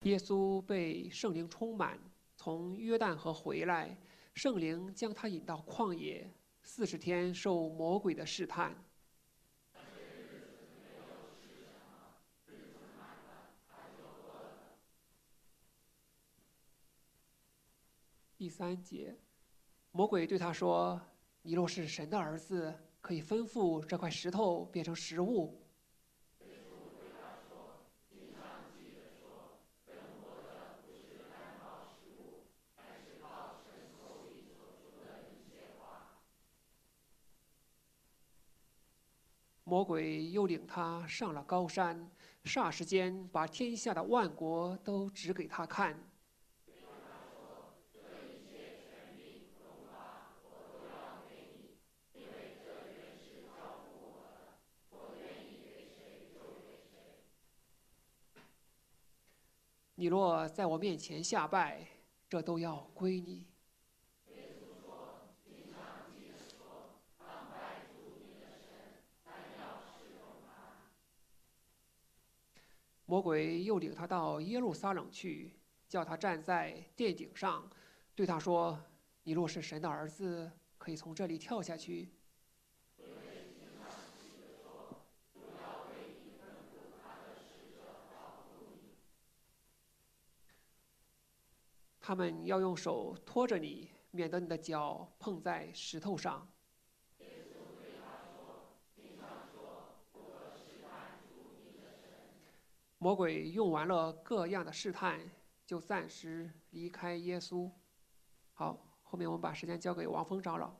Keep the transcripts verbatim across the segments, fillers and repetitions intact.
耶稣被圣灵充满，从约旦河回来，圣灵将他引到旷野，四十天受魔鬼的试探。第三节，魔鬼对他说：“你若是神的儿子，可以吩咐这块石头变成食物。”魔鬼又领他上了高山，霎时间把天下的万国都指给他看。你若在我面前下拜，这都要归你。魔鬼又领他到耶路撒冷去，叫他站在殿顶上，对他说：“你若是神的儿子，可以从这里跳下去。”他们要用手托着你，免得你的脚碰在石头上。魔鬼用完了各样的试探，就暂时离开耶稣。好，后面我们把时间交给王峰长老。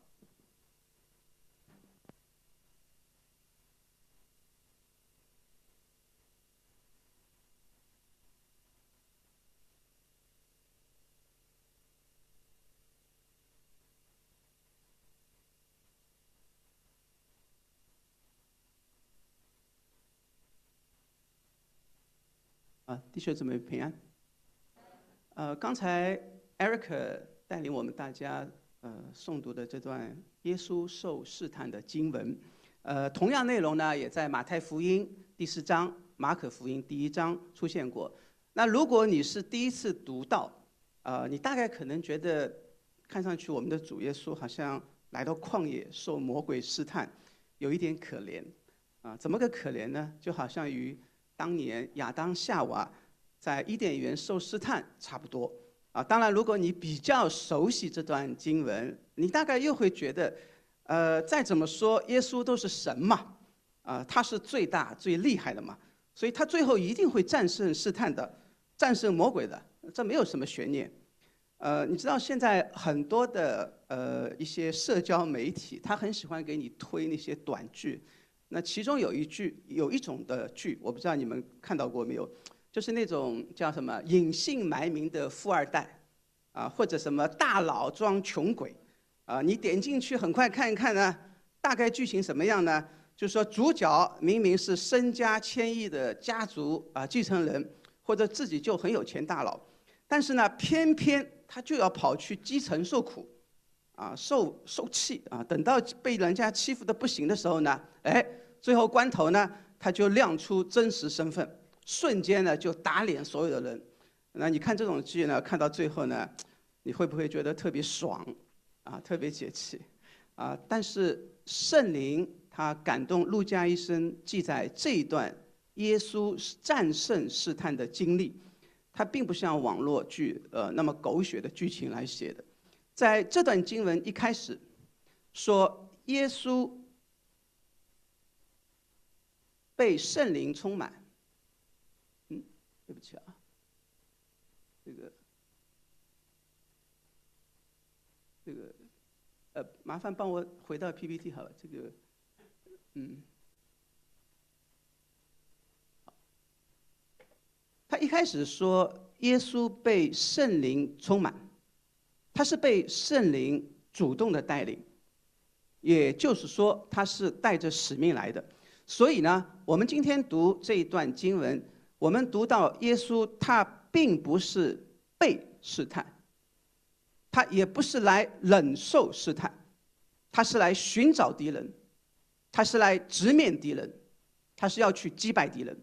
啊，弟兄姊妹平安。呃，刚才 Eric 带领我们大家呃诵读的这段耶稣受试探的经文，呃，同样内容呢也在马太福音第四章、马可福音第一章出现过。那如果你是第一次读到，呃，你大概可能觉得看上去我们的主耶稣好像来到旷野受魔鬼试探，有一点可怜啊。怎么个可怜呢？就好像与当年亚当夏娃在伊甸园受试探差不多啊。当然，如果你比较熟悉这段经文，你大概又会觉得，呃，再怎么说，耶稣都是神嘛，啊，他是最大最厉害的嘛，所以他最后一定会战胜试探的，战胜魔鬼的，这没有什么悬念。呃，你知道现在很多的呃一些社交媒体，他很喜欢给你推那些短剧。那其中有一句，有一种的剧，我不知道你们看到过没有，就是那种叫什么隐姓埋名的富二代，啊，或者什么大佬装穷鬼，啊，你点进去很快看一看呢，大概剧情什么样呢？就是说主角明明是身家千亿的家族啊继承人，或者自己就很有钱大佬，但是呢，偏偏他就要跑去基层受苦。啊，受受气啊！等到被人家欺负的不行的时候呢，哎，最后关头呢，他就亮出真实身份，瞬间呢就打脸所有的人。那你看这种剧呢，看到最后呢，你会不会觉得特别爽啊，特别解气啊？但是圣灵他感动路加医生记载这一段耶稣战胜试探的经历，他并不像网络剧呃那么狗血的剧情来写的。在这段经文一开始说，耶稣被圣灵充满。嗯，对不起啊，这个这个呃，麻烦帮我回到 P P T 好了。这个嗯，他一开始说耶稣被圣灵充满。他是被圣灵主动的带领，也就是说，他是带着使命来的。所以呢，我们今天读这一段经文，我们读到耶稣他并不是被试探，他也不是来忍受试探，他是来寻找敌人，他是来直面敌人，他是要去击败敌人。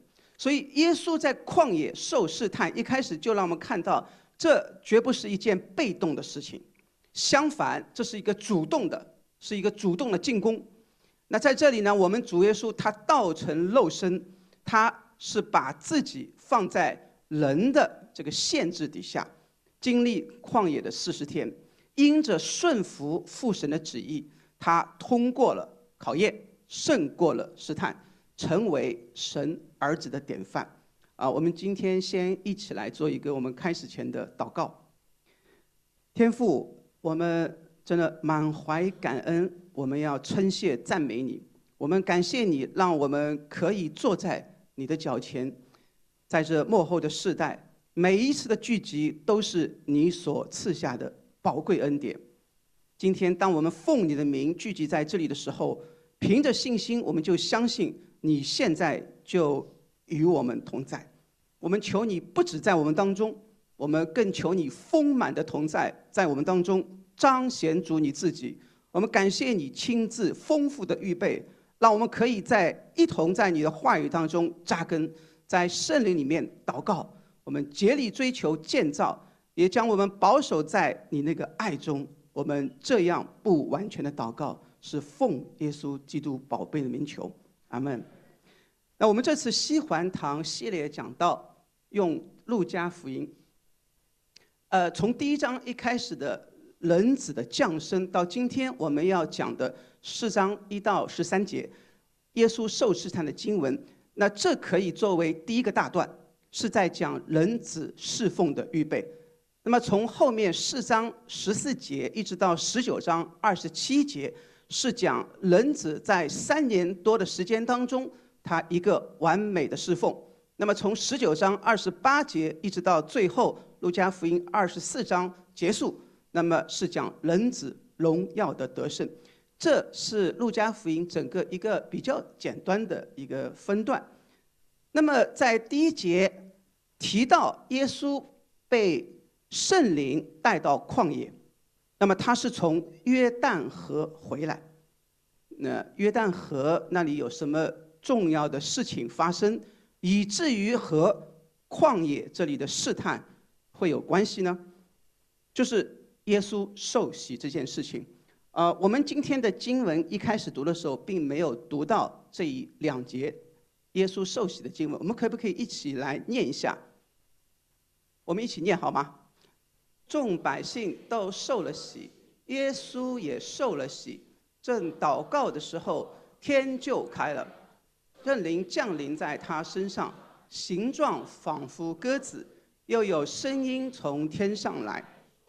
所以耶稣在旷野受试探，一开始就让我们看到，这绝不是一件被动的事情，相反，这是一个主动的，是一个主动的进攻。那在这里呢，我们主耶稣他道成肉身，他是把自己放在人的这个限制底下，经历旷野的四十天，因着顺服父神的旨意，他通过了考验，胜过了试探，成为神儿子的典范。啊，我们今天先一起来做一个我们开始前的祷告。天父，我们真的满怀感恩，我们要称谢赞美你。我们感谢你，让我们可以坐在你的脚前，在这末后的世代，每一次的聚集都是你所赐下的宝贵恩典。今天当我们奉你的名聚集在这里的时候，凭着信心，我们就相信你现在就与我们同在。我们求你不止在我们当中，我们更求你丰满的同在，在我们当中彰显主你自己。我们感谢你亲自丰富的预备，让我们可以在一同在你的话语当中扎根，在圣灵里面祷告。我们竭力追求建造，也将我们保守在你那个爱中。我们这样不完全的祷告，是奉耶稣基督宝贝的名求，阿们。那我们这次西环堂系列讲道，用路加福音，呃，从第一章一开始的人子的降生，到今天我们要讲的四章一到十三节，耶稣受试探的经文。那这可以作为第一个大段，是在讲人子侍奉的预备。那么从后面四章十四节一直到十九章二十七节，是讲人子在三年多的时间当中，他一个完美的侍奉。那么从十九章二十八节一直到最后路加福音二十四章结束，那么是讲人子荣耀的得胜。这是路加福音整个一个比较简单的一个分段。那么在第一节提到耶稣被圣灵带到旷野，那么他是从约旦河回来。那约旦河那里有什么重要的事情发生，以至于和旷野这里的试探会有关系呢？就是耶稣受洗这件事情。呃，我们今天的经文一开始读的时候，并没有读到这一两节耶稣受洗的经文，我们可不可以一起来念一下？我们一起念好吗？众百姓都受了洗，耶稣也受了洗。正祷告的时候，天就开了，圣灵降临在他身上，形状仿佛鸽子，又有声音从天上来，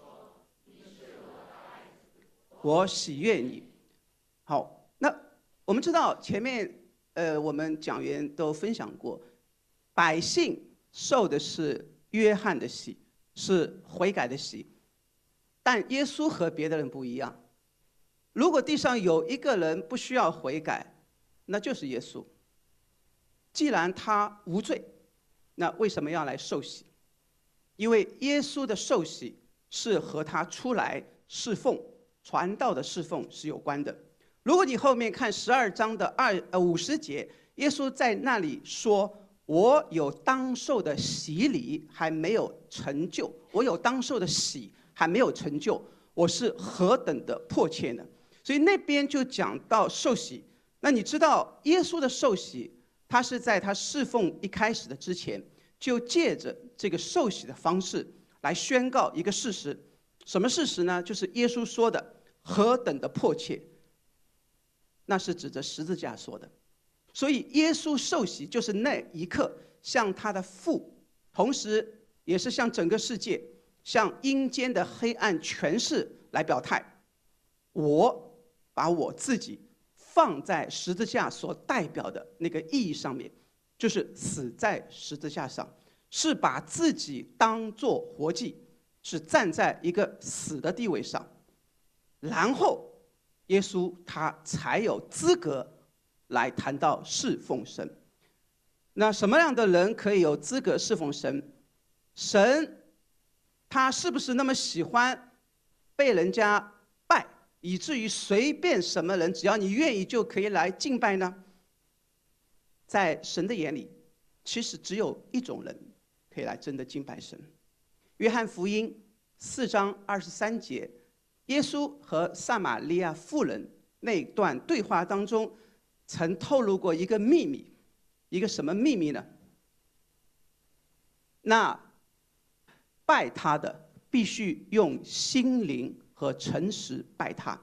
我喜悦你。好，那我们知道前面呃我们讲员都分享过，百姓受的是约翰的洗，是悔改的洗，但耶稣和别的人不一样。如果地上有一个人不需要悔改，那就是耶稣。既然他无罪，那为什么要来受洗？因为耶稣的受洗是和他出来侍奉传道的侍奉是有关的。如果你后面看十二章的二呃五十节，耶稣在那里说，我有当受的洗礼还没有成就，我有当受的洗还没有成就，我是何等的迫切呢？所以那边就讲到受洗。那你知道耶稣的受洗，他是在他侍奉一开始的之前，就借着这个受洗的方式来宣告一个事实。什么事实呢？就是耶稣说的何等的迫切，那是指着十字架说的。所以耶稣受洗就是那一刻向他的父，同时也是向整个世界，向阴间的黑暗权势来表态，我把我自己放在十字架所代表的那个意义上面，就是死在十字架上，是把自己当作活祭，是站在一个死的地位上，然后耶稣他才有资格来谈到侍奉神。那什么样的人可以有资格侍奉神？神他是不是那么喜欢被人家拜，以至于随便什么人只要你愿意就可以来敬拜呢？在神的眼里， 其实只有一种人可以来真的敬拜神。约翰福音四章二十三节，耶稣和撒玛利亚妇人那段对话当中，曾透露过一个秘密，一个什么秘密呢？那拜他的必须用心灵和诚实拜他。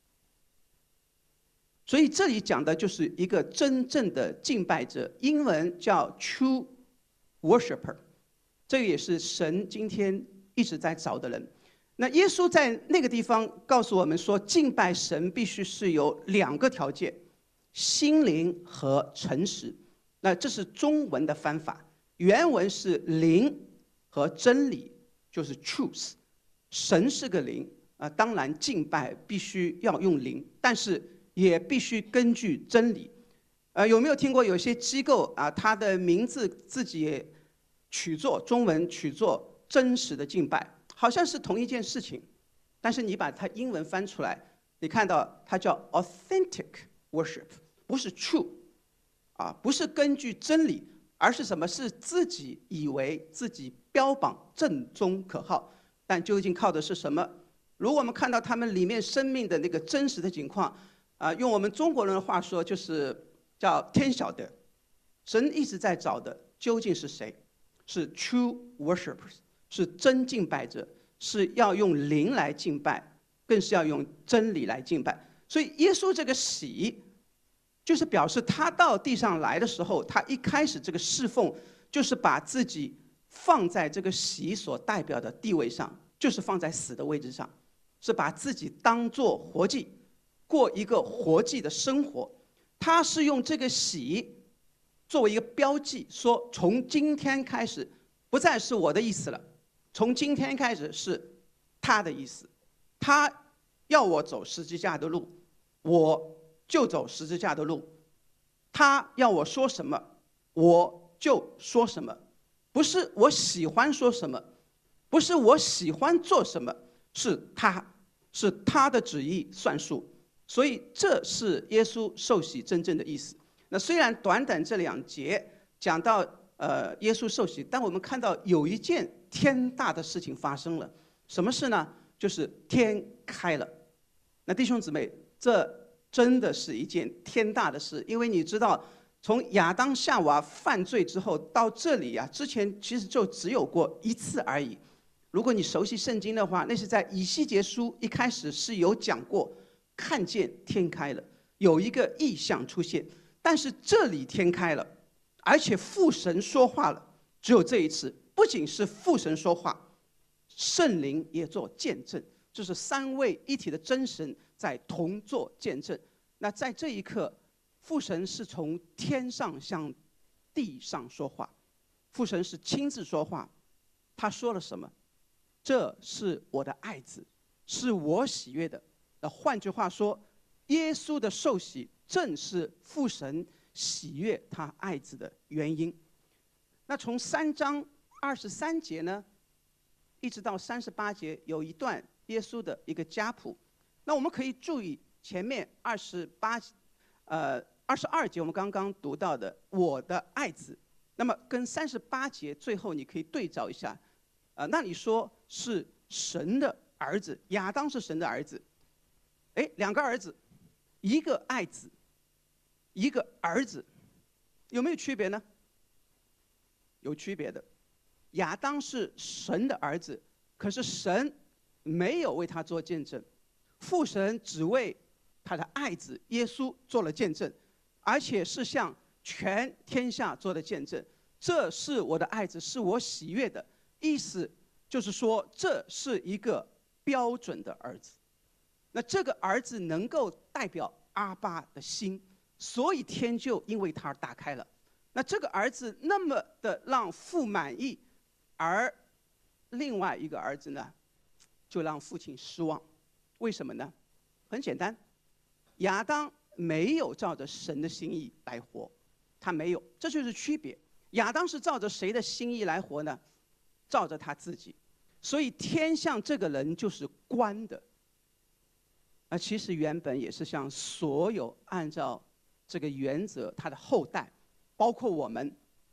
所以这里讲的就是一个真正的敬拜者，英文叫 true worshiper， 这个也是神今天一直在找的人。那耶稣在那个地方告诉我们说，敬拜神必须是有两个条件，心灵和诚实。那这是中文的翻法，原文是灵和真理，就是 truth。神是个灵啊，当然敬拜必须要用灵，但是也必须根据真理。呃，有没有听过有些机构啊，它的名字自己也取作中文取作真实的敬拜，好像是同一件事情，但是你把它英文翻出来，你看到它叫 authentic worship， 不是 true， 啊，不是根据真理，而是什么？是自己以为自己标榜正宗可靠，但究竟靠的是什么？如果我们看到他们里面生命的那个真实的情况，啊，用我们中国人的话说，就是叫天晓得。神一直在找的究竟是谁？是 true worshippers， 是真敬拜者，是要用灵来敬拜，更是要用真理来敬拜。所以耶稣这个洗，就是表示他到地上来的时候，他一开始这个侍奉，就是把自己放在这个洗所代表的地位上，就是放在死的位置上，是把自己当作活祭，过一个活祭的生活。他是用这个洗作为一个标记，说从今天开始不再是我的意思了，从今天开始是他的意思。他要我走十字架的路，我就走十字架的路。他要我说什么，我就说什么，不是我喜欢说什么，不是我喜欢做什么，是他，是他的旨意算数。所以这是耶稣受洗真正的意思。那虽然短短这两节讲到呃耶稣受洗，但我们看到有一件天大的事情发生了。什么事呢？就是天开了。那弟兄姊妹，这真的是一件天大的事，因为你知道，从亚当夏娃犯罪之后到这里啊，之前其实就只有过一次而已。如果你熟悉圣经的话，那是在以西结书一开始是有讲过，看见天开了，有一个异象出现。但是这里天开了，而且父神说话了，只有这一次。不仅是父神说话，圣灵也做见证，这是三位一体的真神在同做见证。那在这一刻，父神是从天上向地上说话，父神是亲自说话。他说了什么？这是我的爱子，是我喜悦的。那换句话说，耶稣的受洗正是父神喜悦他爱子的原因。那从三章二十三节呢，一直到三十八节，有一段耶稣的一个家谱。那我们可以注意前面二十八，呃，二十二节我们刚刚读到的我的爱子，那么跟三十八节最后你可以对照一下，呃，那你说是神的儿子，亚当是神的儿子，哎，两个儿子，一个爱子，一个儿子，有没有区别呢？有区别的。亚当是神的儿子，可是神没有为他做见证，父神只为他的爱子耶稣做了见证，而且是向全天下做的见证。这是我的爱子，是我喜悦的。意思就是说，这是一个标准的儿子。那这个儿子能够代表阿爸的心，所以天就因为他而打开了。那这个儿子那么的让父满意，而另外一个儿子呢，就让父亲失望。为什么呢？很简单，亚当没有照着神的心意来活，他没有，这就是区别。亚当是照着谁的心意来活呢？照着他自己。所以天向这个人就是关的。而其实原本也是向所有按照这个原则他的后代，包括我们，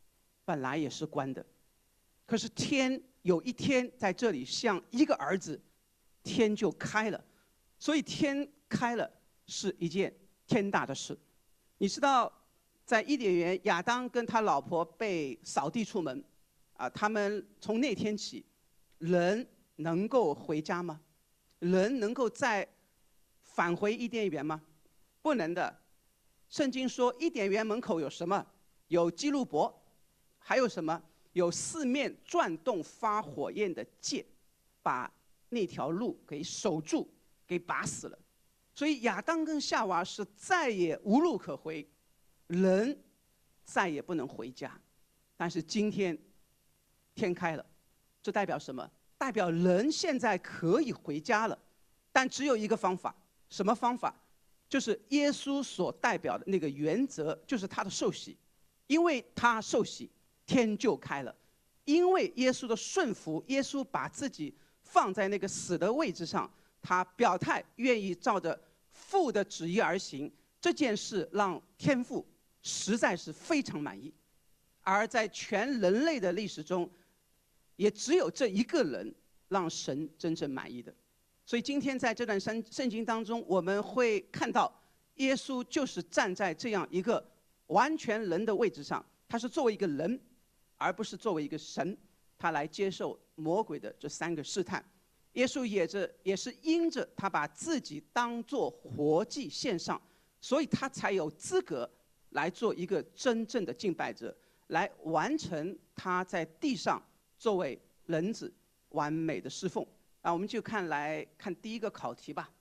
本来也是关的，可是天有一天在这里像一个儿子，天就开了。所以天开了是一件天大的事。你知道，在伊甸园，亚当跟他老婆被扫地出门，啊，他们从那天起，人能够回家吗？人能够再返回伊甸园吗？不能的。圣经说，伊甸园门口有什么？有基路伯，还有什么？有四面转动发火焰的箭，把那条路给守住，给拔死了。所以亚当跟夏娃是再也无路可回，人再也不能回家。但是今天天开了，这代表什么？代表人现在可以回家了，但只有一个方法。什么方法？就是耶稣所代表的那个原则，就是他的受洗。因为他受洗，天就开了。因为耶稣的顺服，耶稣把自己放在那个死的位置上，他表态愿意照着父的旨意而行，这件事让天父实在是非常满意。而在全人类的历史中，也只有这一个人让神真正满意的。所以今天在这段圣圣经当中，我们会看到耶稣就是站在这样一个完全人的位置上，他是作为一个人，而不是作为一个神，他来接受魔鬼的这三个试探。耶稣也是也是因着他把自己当作活祭献上，所以他才有资格来做一个真正的敬拜者，来完成他在地上作为人子完美的侍奉。啊，我们就看来看第一个考题吧。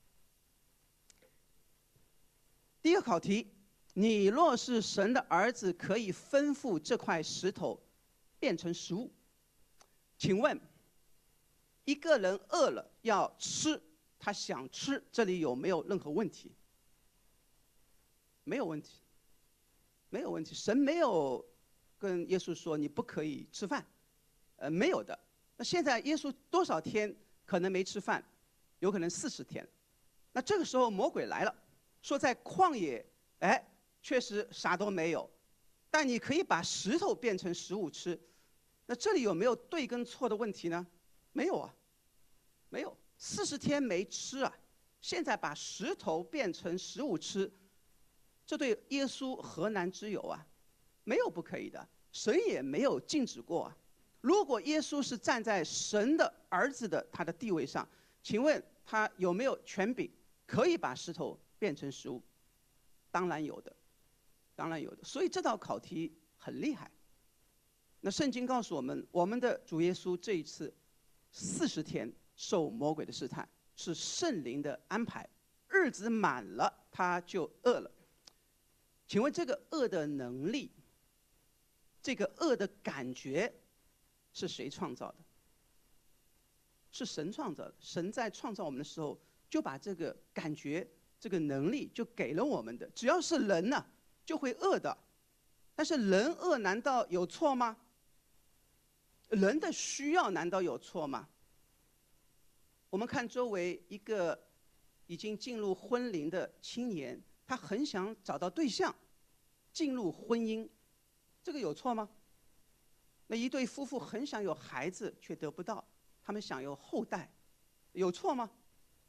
第一个考题：你若是神的儿子，可以吩咐这块石头变成食物。请问，一个人饿了要吃，他想吃，这里有没有任何问题？没有问题，没有问题。神没有跟耶稣说你不可以吃饭，呃，没有的。那现在耶稣多少天可能没吃饭？有可能四十天。那这个时候魔鬼来了，说在旷野，哎，确实啥都没有，但你可以把石头变成食物吃。那这里有没有对跟错的问题呢？没有啊，没有。四十天没吃啊，现在把石头变成食物吃，这对耶稣何难之有啊？没有不可以的，神也没有禁止过啊。如果耶稣是站在神的儿子的他的地位上，请问他有没有权柄可以把石头变成食物？当然有的，当然有的。所以这道考题很厉害。那圣经告诉我们，我们的主耶稣这一次四十天受魔鬼的试探，是圣灵的安排，日子满了他就饿了。请问这个饿的能力，这个饿的感觉是谁创造的？是神创造的。神在创造我们的时候，就把这个感觉、这个能力就给了我们的。只要是人呢、啊，就会饿的。但是人饿难道有错吗？人的需要难道有错吗？我们看周围一个已经进入婚龄的青年，他很想找到对象，进入婚姻，这个有错吗？那一对夫妇很想有孩子，却得不到，他们想有后代，有错吗？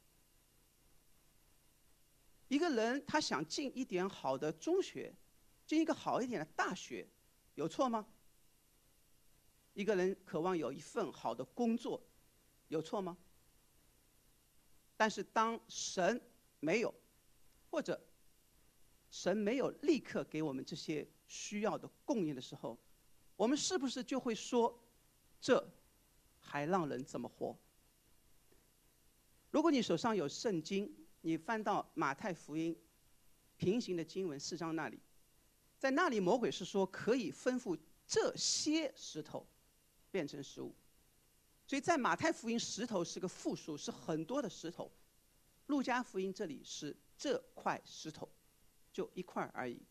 一个人他想进一点好的中学，进一个好一点的大学，有错吗？一个人渴望有一份好的工作，有错吗？但是当神没有，或者神没有立刻给我们这些需要的供应的时候，我们是不是就会说，这还让人怎么活？如果你手上有圣经，你翻到马太福音平行的经文四章那里，在那里魔鬼是说可以吩咐这些石头变成食物。所以在马太福音石头是个复数，是很多的石头。路加福音这里是这块石头，就一块而已。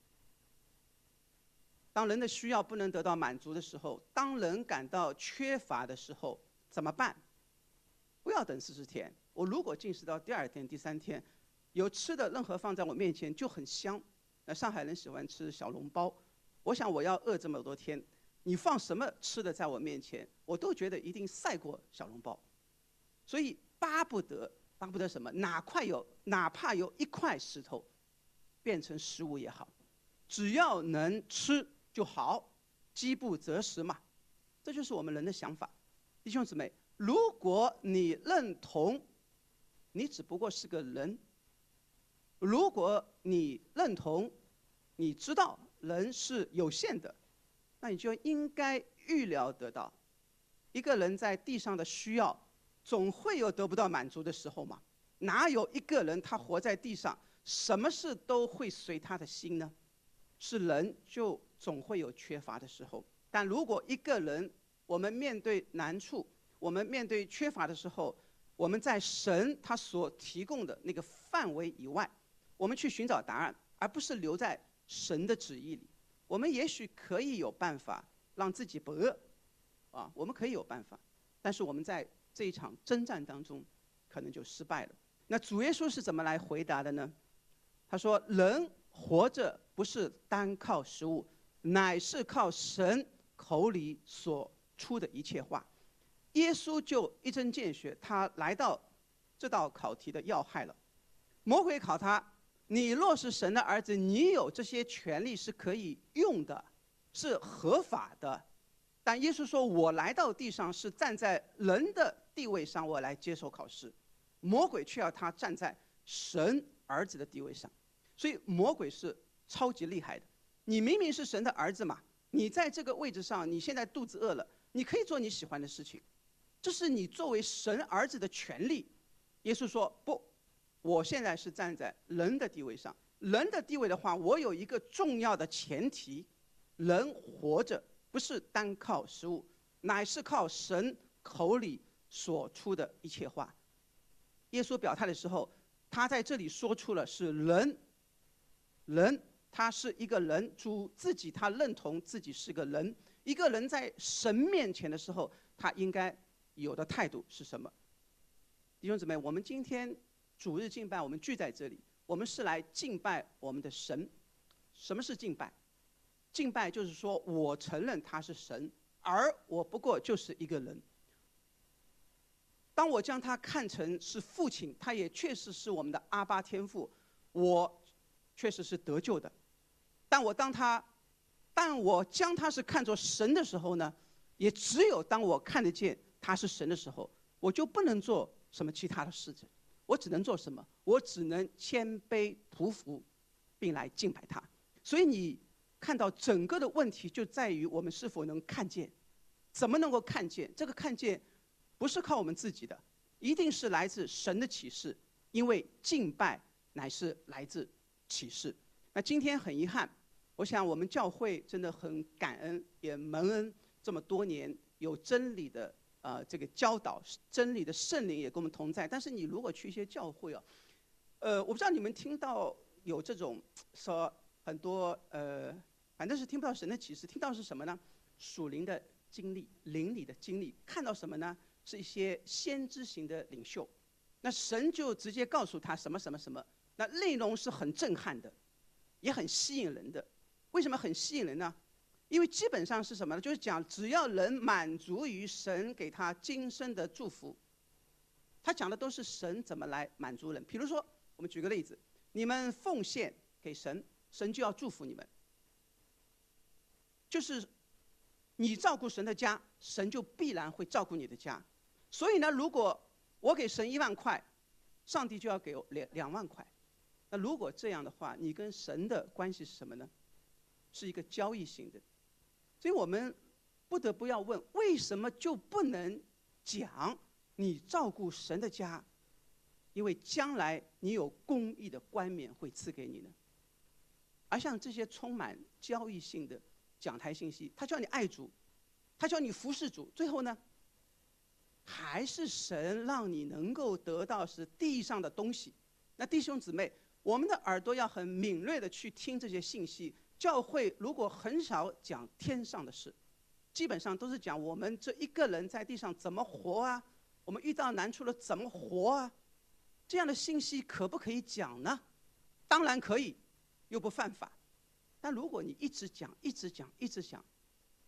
当人的需要不能得到满足的时候，当人感到缺乏的时候，怎么办？不要等四十天。我如果进食到第二天、第三天，有吃的任何放在我面前就很香。那上海人喜欢吃小笼包，我想我要饿这么多天， 你放什么吃的在我面前，我都觉得一定赛过小笼包。所以巴不得，巴不得什么？哪块有，哪怕有一块石头变成食物也好，只要能吃就好，饥不择食嘛。这就是我们人的想法。弟兄姊妹，如果你认同你只不过是个人，如果你认同你知道人是有限的，那你就应该预料得到，一个人在地上的需要总会有得不到满足的时候嘛。哪有一个人他活在地上什么事都会随他的心呢？是人就总会有缺乏的时候。但如果一个人我们面对难处，我们面对缺乏的时候，我们在神他所提供的那个范围以外，我们去寻找答案，而不是留在神的旨意里。我们也许可以有办法让自己不饿，啊，我们可以有办法，但是我们在这一场征战当中，可能就失败了。那主耶稣是怎么来回答的呢？他说：“人活着不是单靠食物，乃是靠神口里所出的一切话。”耶稣就一针见血，他来到这道考题的要害了。魔鬼考他：“你若是神的儿子，你有这些权利是可以用的，是合法的。”但耶稣说：“我来到地上是站在人的地位上，我来接受考试。”魔鬼却要他站在神儿子的地位上，所以魔鬼是超级厉害的。你明明是神的儿子嘛，你在这个位置上，你现在肚子饿了，你可以做你喜欢的事情，这是你作为神儿子的权利。耶稣说：“不，我现在是站在人的地位上。人的地位的话，我有一个重要的前提：人活着不是单靠食物，乃是靠神口里所出的一切话。”耶稣表态的时候，他在这里说出了是人，人他是一个人，主自己他认同自己是个人。一个人在神面前的时候，他应该有的态度是什么？弟兄姊妹，我们今天主日敬拜，我们聚在这里，我们是来敬拜我们的神。什么是敬拜？敬拜就是说我承认他是神，而我不过就是一个人。当我将他看成是父亲，他也确实是我们的阿爸天父，我确实是得救的。但我当他，但我将他是看作神的时候呢，也只有当我看得见他是神的时候，我就不能做什么其他的事情。我只能做什么？我只能谦卑匍匐，并来敬拜他。所以你看到整个的问题就在于我们是否能看见。怎么能够看见？这个看见不是靠我们自己的，一定是来自神的启示，因为敬拜乃是来自启示。那今天很遗憾，我想我们教会真的很感恩，也蒙恩这么多年有真理的呃这个教导，真理的圣灵也跟我们同在。但是你如果去一些教会啊，呃，我不知道你们听到有这种说很多呃，反正是听不到神的启示，听到是什么呢？属灵的经历，灵里的经历，看到什么呢？是一些先知型的领袖，那神就直接告诉他什么什么什么，那内容是很震撼的，也很吸引人的。为什么很吸引人呢？因为基本上是什么呢？就是讲只要人满足于神给他今生的祝福，他讲的都是神怎么来满足人。比如说，我们举个例子，你们奉献给神，神就要祝福你们。就是你照顾神的家，神就必然会照顾你的家。所以呢，如果我给神一万块，上帝就要给我两两万块。那如果这样的话，你跟神的关系是什么呢？是一个交易型的。所以我们不得不要问，为什么就不能讲你照顾神的家？因为将来你有公义的冠冕会赐给你呢。而像这些充满交易性的讲台信息，他叫你爱主，他叫你服侍主，最后呢，还是神让你能够得到是地上的东西。那弟兄姊妹，我们的耳朵要很敏锐的去听这些信息。教会如果很少讲天上的事，基本上都是讲我们这一个人在地上怎么活啊，我们遇到难处了怎么活啊，这样的信息可不可以讲呢？当然可以，又不犯法。但如果你一直讲一直讲一直讲，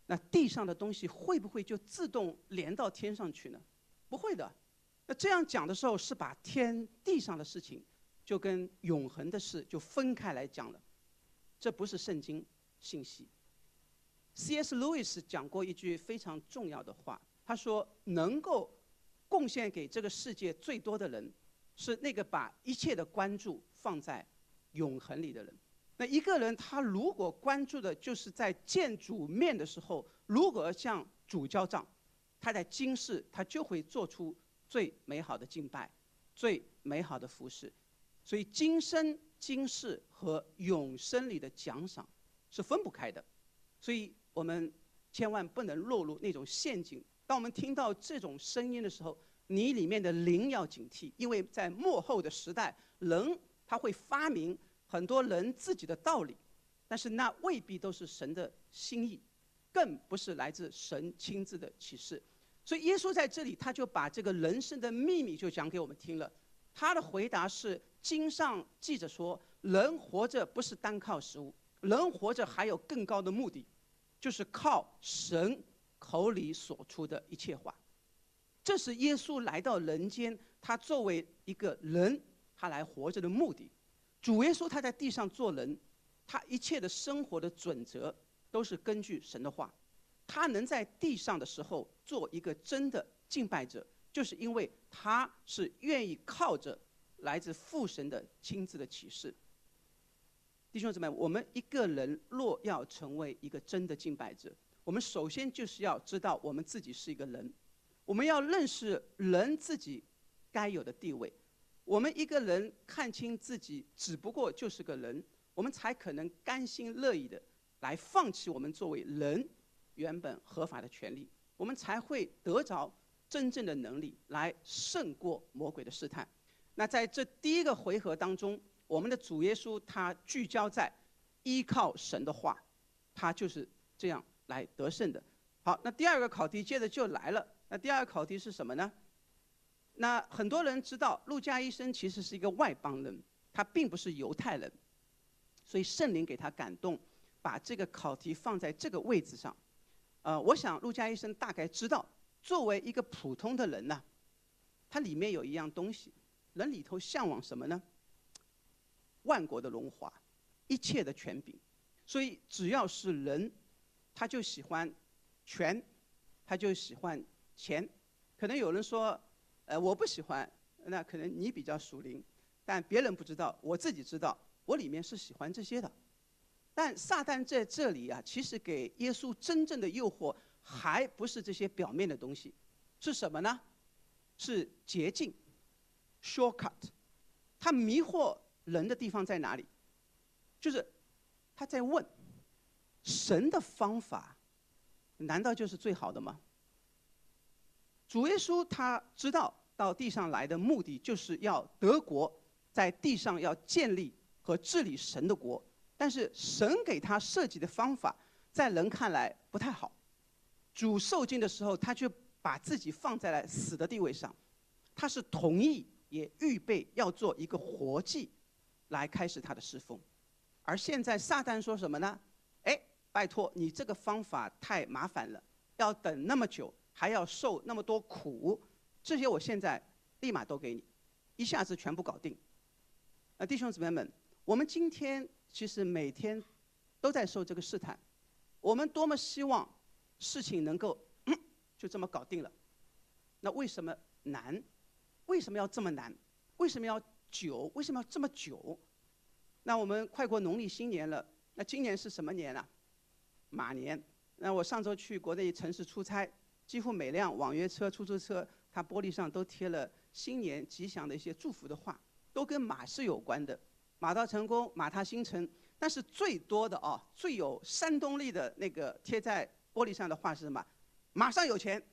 那地上的东西会不会就自动连到天上去呢？不会的。那这样讲的时候，是把天地上的事情就跟永恒的事就分开来讲了，这不是圣经信息。C S Lewis 讲过一句非常重要的话，他说：“能够贡献给这个世界最多的人，是那个把一切的关注放在永恒里的人。”那一个人他如果关注的就是在见主面的时候，如何向主交账，他在今世他就会做出最美好的敬拜，最美好的服侍。所以今生今世和永生里的奖赏是分不开的。所以我们千万不能落入那种陷阱。当我们听到这种声音的时候，你里面的灵要警惕，因为在末后的时代，人他会发明很多人自己的道理，但是那未必都是神的心意，更不是来自神亲自的启示。所以耶稣在这里他就把这个人生的秘密就讲给我们听了。他的回答是：经上记着说，人活着不是单靠食物，人活着还有更高的目的，就是靠神口里所出的一切话。这是耶稣来到人间，他作为一个人，他来活着的目的。主耶稣他在地上做人，他一切的生活的准则都是根据神的话。他能在地上的时候做一个真的敬拜者，就是因为他是愿意靠着来自父神的亲自的启示。弟兄姊妹，我们一个人若要成为一个真的敬拜者，我们首先就是要知道我们自己是一个人，我们要认识人自己该有的地位。我们一个人看清自己只不过就是个人，我们才可能甘心乐意的来放弃我们作为人原本合法的权利，我们才会得着真正的能力来胜过魔鬼的试探。那在这第一个回合当中，我们的主耶稣他聚焦在依靠神的话，他就是这样来得胜的。好，那第二个考题接着就来了。那第二个考题是什么呢？那很多人知道路加医生其实是一个外邦人，他并不是犹太人，所以圣灵给他感动，把这个考题放在这个位置上。呃，我想路加医生大概知道，作为一个普通的人呢，他里面有一样东西，人里头向往什么呢？万国的荣华，一切的权柄。所以只要是人，他就喜欢权，他就喜欢钱。可能有人说，呃，我不喜欢，那可能你比较属灵，但别人不知道，我自己知道，我里面是喜欢这些的。但撒旦在这里啊，其实给耶稣真正的诱惑，还不是这些表面的东西，是什么呢？是捷径 ，shortcut。他迷惑人的地方在哪里？就是他在问，神的方法，难道就是最好的吗？主耶稣他知道到地上来的目的就是要得国，在地上要建立和治理神的国。但是神给他设计的方法，在人看来不太好。主受尽的时候，他就把自己放在了死的地位上，他是同意也预备要做一个活祭，来开始他的侍奉。而现在撒旦说什么呢？哎，拜托你这个方法太麻烦了，要等那么久，还要受那么多苦，这些我现在立马都给你，一下子全部搞定。呃，弟兄姊妹们，我们今天其实每天都在受这个试探，我们多么希望事情能够、嗯、就这么搞定了。那为什么难？为什么要这么难？为什么要久？为什么要这么久？那我们快过农历新年了，那今年是什么年啊？马年。那我上周去国内城市出差，几乎每辆网约车、出租车，它玻璃上都贴了新年吉祥的一些祝福的话，都跟马是有关的。马到成功，马踏星辰。但是最多的啊，最有煽动力的那个贴在玻璃上的话是什么？马上有钱，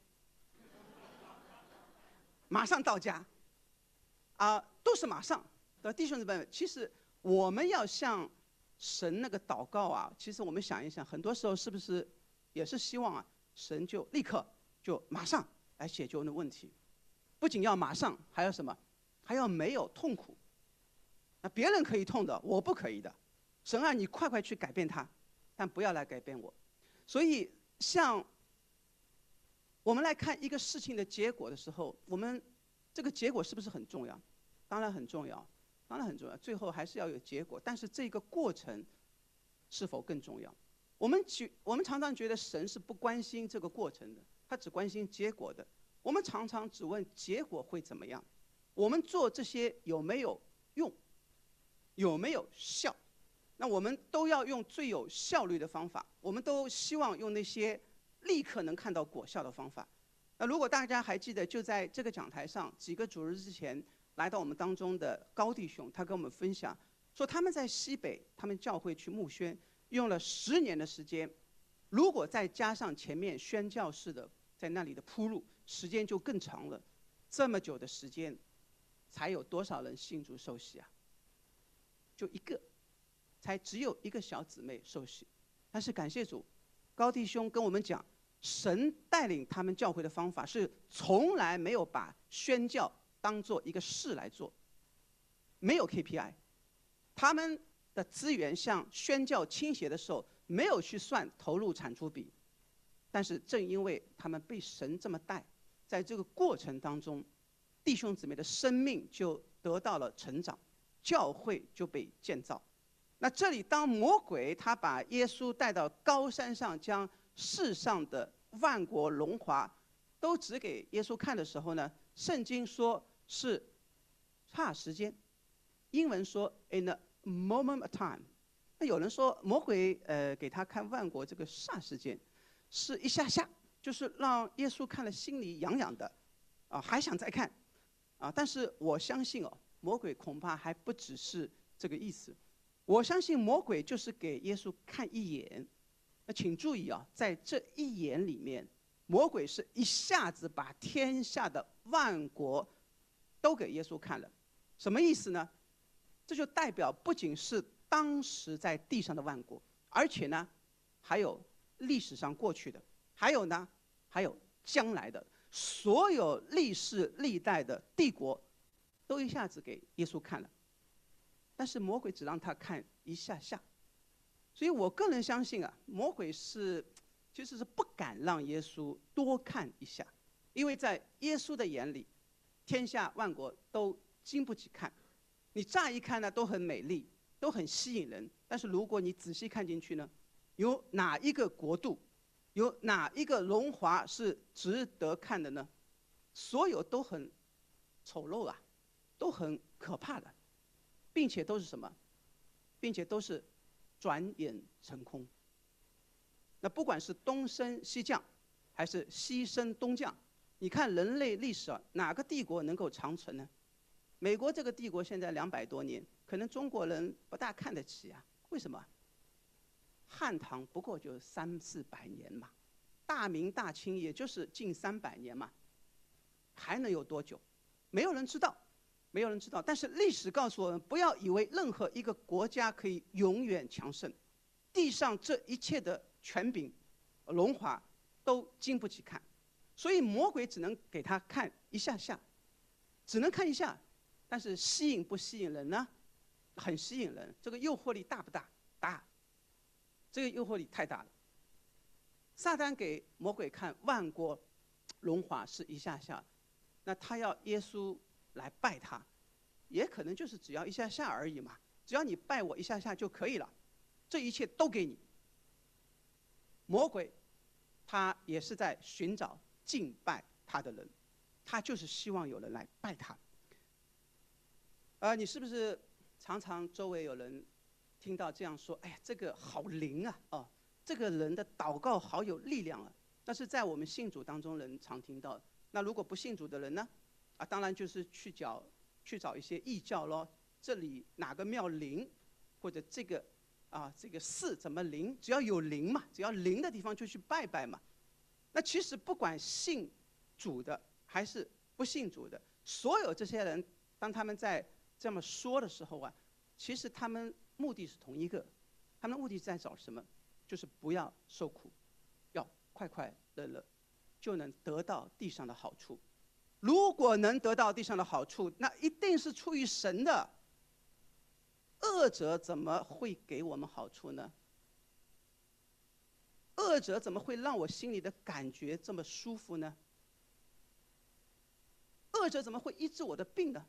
马上到家，啊、呃，都是马上。弟兄姊妹们，其实我们要向神那个祷告啊，其实我们想一想，很多时候是不是也是希望啊，神就立刻就马上来解决我们的问题？不仅要马上，还要什么？还要没有痛苦。那别人可以痛的，我不可以的。神啊，你快快去改变他，但不要来改变我。所以像我们来看一个事情的结果的时候，我们这个结果是不是很重要？当然很重要，当然很重要。最后还是要有结果，但是这个过程是否更重要？我们觉我们常常觉得神是不关心这个过程的，他只关心结果的。我们常常只问结果会怎么样，我们做这些有没有用，有没有效？那我们都要用最有效率的方法，我们都希望用那些立刻能看到果效的方法。那如果大家还记得，就在这个讲台上几个主日之前来到我们当中的高弟兄，他跟我们分享说，他们在西北，他们教会去牧宣，用了十年的时间，如果再加上前面宣教士的在那里的铺路，时间就更长了。这么久的时间，才有多少人信主受洗啊？就一个，才只有一个小姊妹受洗。但是感谢主，高弟兄跟我们讲，神带领他们教会的方法是从来没有把宣教当做一个事来做，没有 K P I。他们的资源向宣教倾斜的时候，没有去算投入产出比。但是正因为他们被神这么带，在这个过程当中，弟兄姊妹的生命就得到了成长，教会就被建造。那这里当魔鬼他把耶稣带到高山上，将世上的万国荣华都指给耶稣看的时候呢，圣经说是差时间，英文说 in a moment of time。那有人说魔鬼呃给他看万国这个霎时间，是一下下，就是让耶稣看了心里痒痒的，啊，还想再看，啊，但是我相信哦，魔鬼恐怕还不只是这个意思。我相信魔鬼就是给耶稣看一眼。那请注意啊，在这一眼里面，魔鬼是一下子把天下的万国都给耶稣看了。什么意思呢？这就代表不仅是当时在地上的万国，而且呢，还有历史上过去的，还有呢，还有将来的，所有历世历代的帝国，都一下子给耶稣看了。但是魔鬼只让他看一下下，所以我个人相信啊，魔鬼是其实是不敢让耶稣多看一下，因为在耶稣的眼里，天下万国都经不起看。你乍一看呢，都很美丽，都很吸引人，但是如果你仔细看进去呢，有哪一个国度，有哪一个荣华是值得看的呢？所有都很丑陋啊，都很可怕的。并且都是什么？并且都是转眼成空。那不管是东升西降，还是西升东降，你看人类历史啊，哪个帝国能够长存呢？美国这个帝国现在两百多年，可能中国人不大看得起啊。为什么？汉唐不过就三四百年嘛，大明大清也就是近三百年嘛，还能有多久？没有人知道。没有人知道，但是历史告诉我们，不要以为任何一个国家可以永远强盛，地上这一切的权柄、荣华都经不起看，所以魔鬼只能给他看一下下，只能看一下，但是吸引不吸引人呢？很吸引人，这个诱惑力大不大？大，这个诱惑力太大了。撒旦给魔鬼看万国荣华是一下下，那他要耶稣来拜他，也可能就是只要一下下而已嘛，只要你拜我一下下就可以了，这一切都给你。魔鬼他也是在寻找敬拜他的人，他就是希望有人来拜他。呃，你是不是常常周围有人听到这样说，哎呀，这个好灵啊，哦，这个人的祷告好有力量啊？那是在我们信主当中人常听到的。那如果不信主的人呢？啊，当然就是去找去找一些异教咯。这里哪个庙灵，或者这个啊这个寺怎么灵？只要有灵嘛，只要灵的地方就去拜拜嘛。那其实不管信主的还是不信主的，所有这些人，当他们在这么说的时候啊，其实他们目的是同一个，他们的目的是在找什么？就是不要受苦，要快快乐乐，就能得到地上的好处。如果能得到地上的好处，那一定是出于神的。恶者怎么会给我们好处呢？ 恶者怎么会让我心里的感觉这么舒服呢？恶者怎么会医治我的病呢？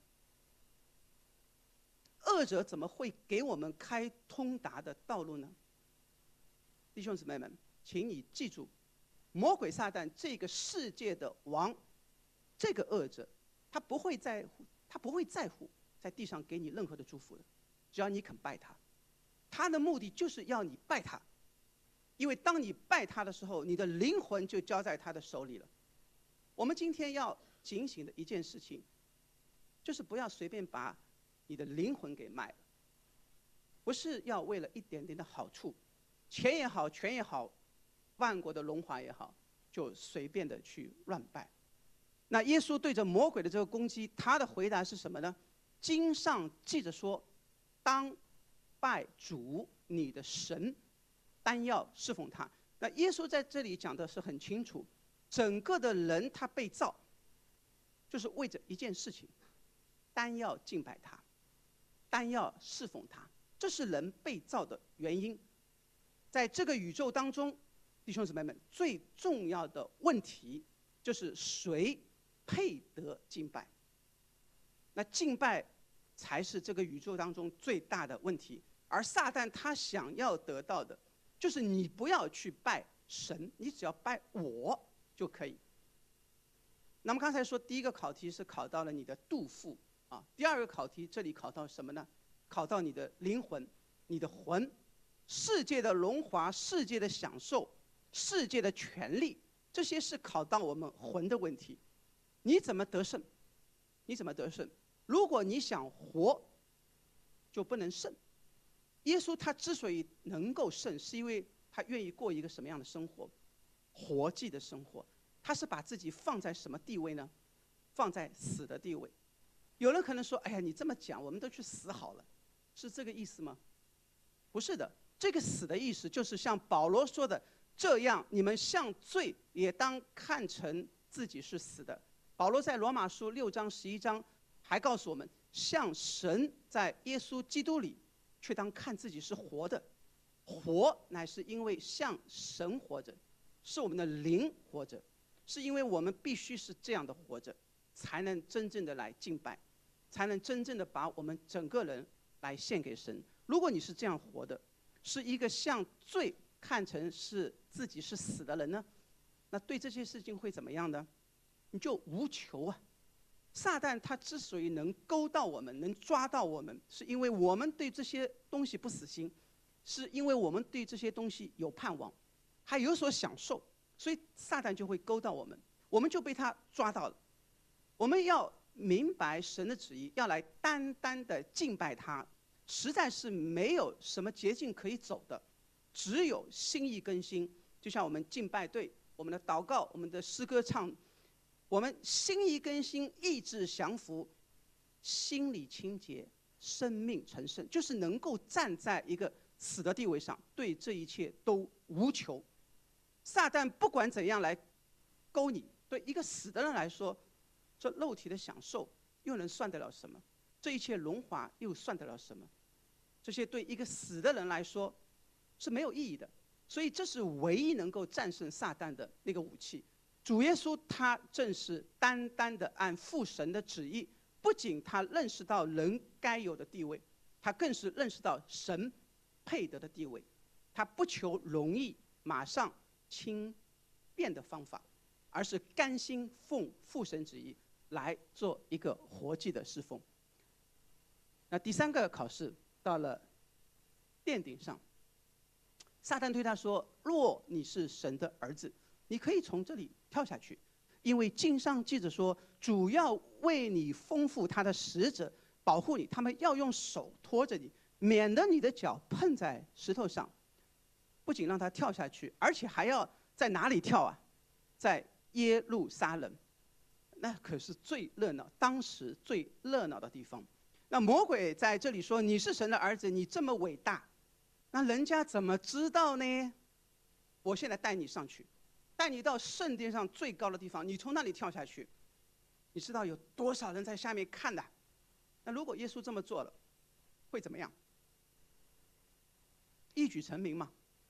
恶者怎么会给我们开通达的道路呢？弟兄姊妹们，请你记住，魔鬼撒旦这个世界的王，这个恶者，他不会在乎，他不会在乎在地上给你任何的祝福的，只要你肯拜他。他的目的就是要你拜他，因为当你拜他的时候，你的灵魂就交在他的手里了。我们今天要警醒的一件事情，就是不要随便把你的灵魂给卖了，不是要为了一点点的好处，钱也好，权也好，万国的荣华也好，就随便的去乱拜。那耶稣对着魔鬼的这个攻击，他的回答是什么呢？经上记着说，当拜主你的神，单要侍奉他。那耶稣在这里讲的是很清楚，整个的人他被造，就是为着一件事情，单要敬拜他，单要侍奉他，这是人被造的原因。在这个宇宙当中，弟兄姊妹们，最重要的问题就是谁配得敬拜。那敬拜才是这个宇宙当中最大的问题。而撒旦他想要得到的，就是你不要去拜神，你只要拜我就可以。那么刚才说第一个考题是考到了你的肚腹啊，第二个考题这里考到什么呢？考到你的灵魂，你的魂，世界的荣华，世界的享受，世界的权利，这些是考到我们魂的问题。你怎么得胜？你怎么得胜？如果你想活，就不能胜。耶稣他之所以能够胜，是因为他愿意过一个什么样的生活？活祭的生活。他是把自己放在什么地位呢？放在死的地位。有人可能说，哎呀，你这么讲，我们都去死好了，是这个意思吗？不是的，这个死的意思就是像保罗说的，这样你们向罪也当看成自己是死的。保罗在罗马书六章十一章还告诉我们，像神在耶稣基督里却当看自己是活的。活乃是因为像神活着，是我们的灵活着，是因为我们必须是这样的活着，才能真正的来敬拜，才能真正的把我们整个人来献给神。如果你是这样活的，是一个像罪看成是自己是死的人呢，那对这些事情会怎么样呢？你就无求啊。撒旦他之所以能勾到我们，能抓到我们，是因为我们对这些东西不死心，是因为我们对这些东西有盼望，还有所享受，所以撒旦就会勾到我们，我们就被他抓到了。我们要明白神的旨意，要来单单的敬拜他，实在是没有什么捷径可以走的，只有心意更新。就像我们敬拜队，我们的祷告，我们的诗歌唱，我们心意更新，意志降服，心理清洁，生命成圣，就是能够站在一个死的地位上，对这一切都无求。撒旦不管怎样来勾你，对一个死的人来说，这肉体的享受又能算得了什么？这一切荣华又算得了什么？这些对一个死的人来说是没有意义的。所以这是唯一能够战胜撒旦的那个武器。主耶稣他正是单单的按父神的旨意，不仅他认识到人该有的地位，他更是认识到神配得的地位。他不求容易马上轻便的方法，而是甘心奉父神旨意来做一个活祭的侍奉。那第三个考试到了殿顶上，撒旦对他说，若你是神的儿子，你可以从这里跳下去，因为经上记着说，主要为你丰富他的使者，保护你，他们要用手托着你，免得你的脚碰在石头上。不仅让他跳下去，而且还要在哪里跳啊？在耶路撒冷，那可是最热闹，当时最热闹的地方。那魔鬼在这里说，你是神的儿子，你这么伟大，那人家怎么知道呢？我现在带你上去，带你到圣殿上最高的地方，你从那里跳下去，你知道有多少人在下面看的？那如果耶稣这么做了，会怎么样？一举成名嘛。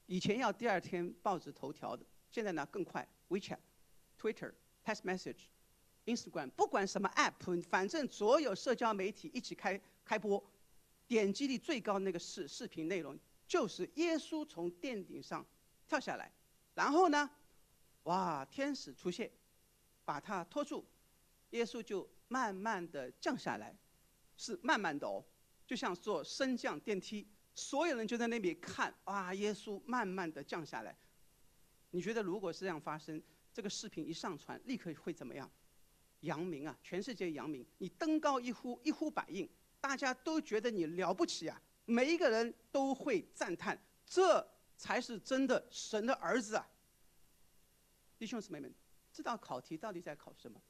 以前要第二天报纸头条的，现在呢更快 ，WeChat、Twitter、Text Message、Instagram， 不管什么 App， 反正所有社交媒体一起开开播，点击率最高的那个视视频内容，就是耶稣从殿顶上跳下来，然后呢，哇，天使出现，把他拖住，耶稣就慢慢的降下来，是慢慢的哦，就像坐升降电梯。所有人就在那边看，哇，耶稣慢慢的降下来。你觉得如果是这样发生，这个视频一上传，立刻会怎么样？扬名啊，全世界扬名，你登高一呼，一呼百应，大家都觉得你了不起啊，每一个人都会赞叹，这才是真的神的儿子啊。弟兄姊妹们，这道考题到底在考什么？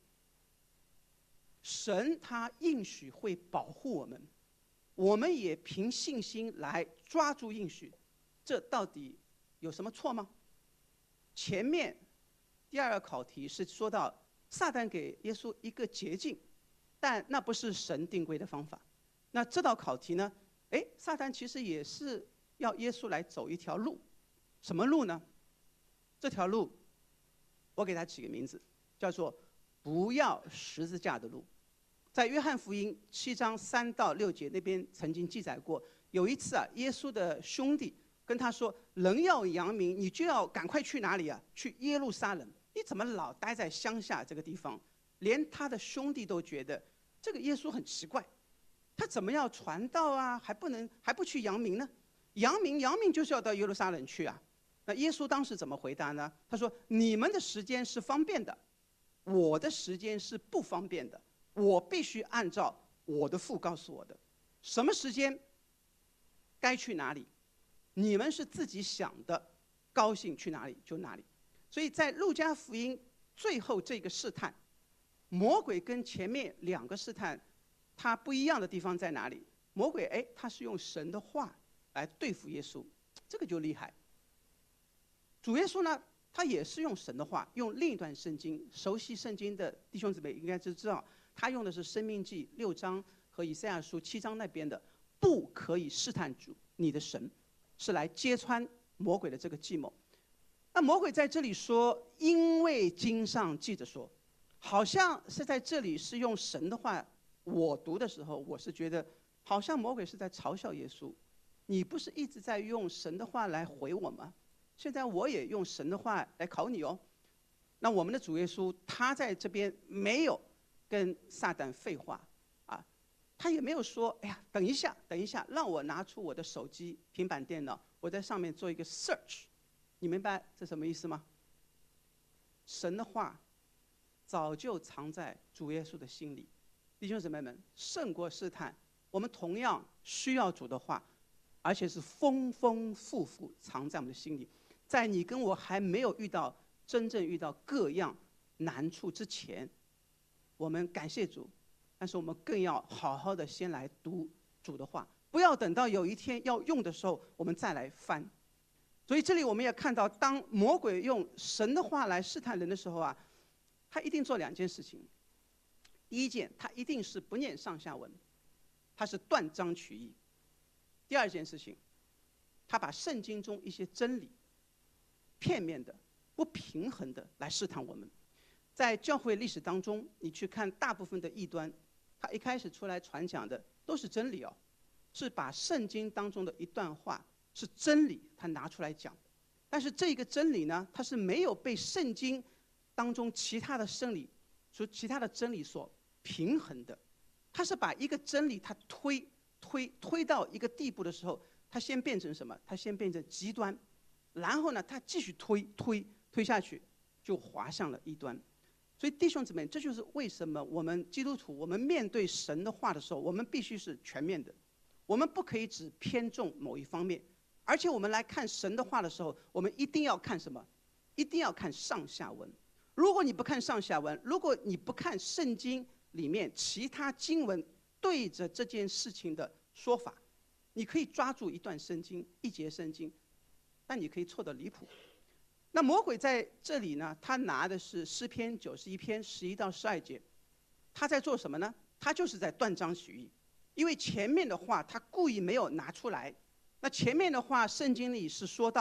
神他应许会保护我们。我们也凭信心来抓住应许，这到底有什么错吗？前面第二个考题是说到撒旦给耶稣一个捷径，但那不是神定规的方法。那这道考题呢？哎，撒旦其实也是要耶稣来走一条路，什么路呢？这条路，我给他起个名字，叫做“不要十字架的路”。在约翰福音七章三到六节那边曾经记载过，有一次啊，耶稣的兄弟跟他说：“人要扬名，你就要赶快去哪里啊？去耶路撒冷。你怎么老待在乡下这个地方？”连他的兄弟都觉得这个耶稣很奇怪，他怎么要传道啊？还不能还不去扬名呢？扬名扬名就是要到耶路撒冷去啊。那耶稣当时怎么回答呢？他说：“你们的时间是方便的，我的时间是不方便的。我必须按照我的父告诉我的，什么时间该去哪里，你们是自己想的，高兴去哪里就哪里。”所以在路加福音最后这个试探，魔鬼跟前面两个试探它不一样的地方在哪里？魔鬼哎，他是用神的话来对付耶稣，这个就厉害。主耶稣呢，他也是用神的话，用另一段圣经，熟悉圣经的弟兄姊妹应该就知道，他用的是申命记六章和以赛亚书七章那边的，不可以试探主你的神，是来揭穿魔鬼的这个计谋。那魔鬼在这里说，因为经上记着说，好像是在这里是用神的话。我读的时候，我是觉得好像魔鬼是在嘲笑耶稣，你不是一直在用神的话来回我吗？现在我也用神的话来考你哦。那我们的主耶稣他在这边没有跟撒旦废话啊，他也没有说，哎呀，等一下，等一下，让我拿出我的手机、平板电脑，我在上面做一个 search， 你明白这什么意思吗？神的话早就藏在主耶稣的心里，弟兄姊妹们，胜过试探，我们同样需要主的话，而且是丰丰富富藏在我们的心里。在你跟我还没有遇到真正遇到各样难处之前，我们感谢主，但是我们更要好好的先来读主的话，不要等到有一天要用的时候我们再来翻。所以这里我们也看到，当魔鬼用神的话来试探人的时候啊，他一定做两件事情。第一件，他一定是不念上下文，他是断章取义。第二件事情，他把圣经中一些真理片面的、不平衡的来试探我们。在教会历史当中，你去看大部分的异端，他一开始出来传讲的都是真理哦，是把圣经当中的一段话是真理，他拿出来讲。但是这个真理呢，它是没有被圣经当中其他的真理，所其他的真理所平衡的。他是把一个真理，他推推推到一个地步的时候，他先变成什么？他先变成极端。然后呢，他继续推推推下去，就滑向了异端。所以弟兄姊妹，这就是为什么我们基督徒，我们面对神的话的时候，我们必须是全面的，我们不可以只偏重某一方面。而且我们来看神的话的时候，我们一定要看什么？一定要看上下文。如果你不看上下文，如果你不看圣经里面其他经文对着这件事情的说法，你可以抓住一段圣经、一节圣经，但你可以错得离谱。那魔鬼在这里呢，他拿的是诗篇九十一篇十一到十二节，他在做什么呢？他就是在断章取义，因为前面的话他故意没有拿出来。那前面的话，圣经里是说到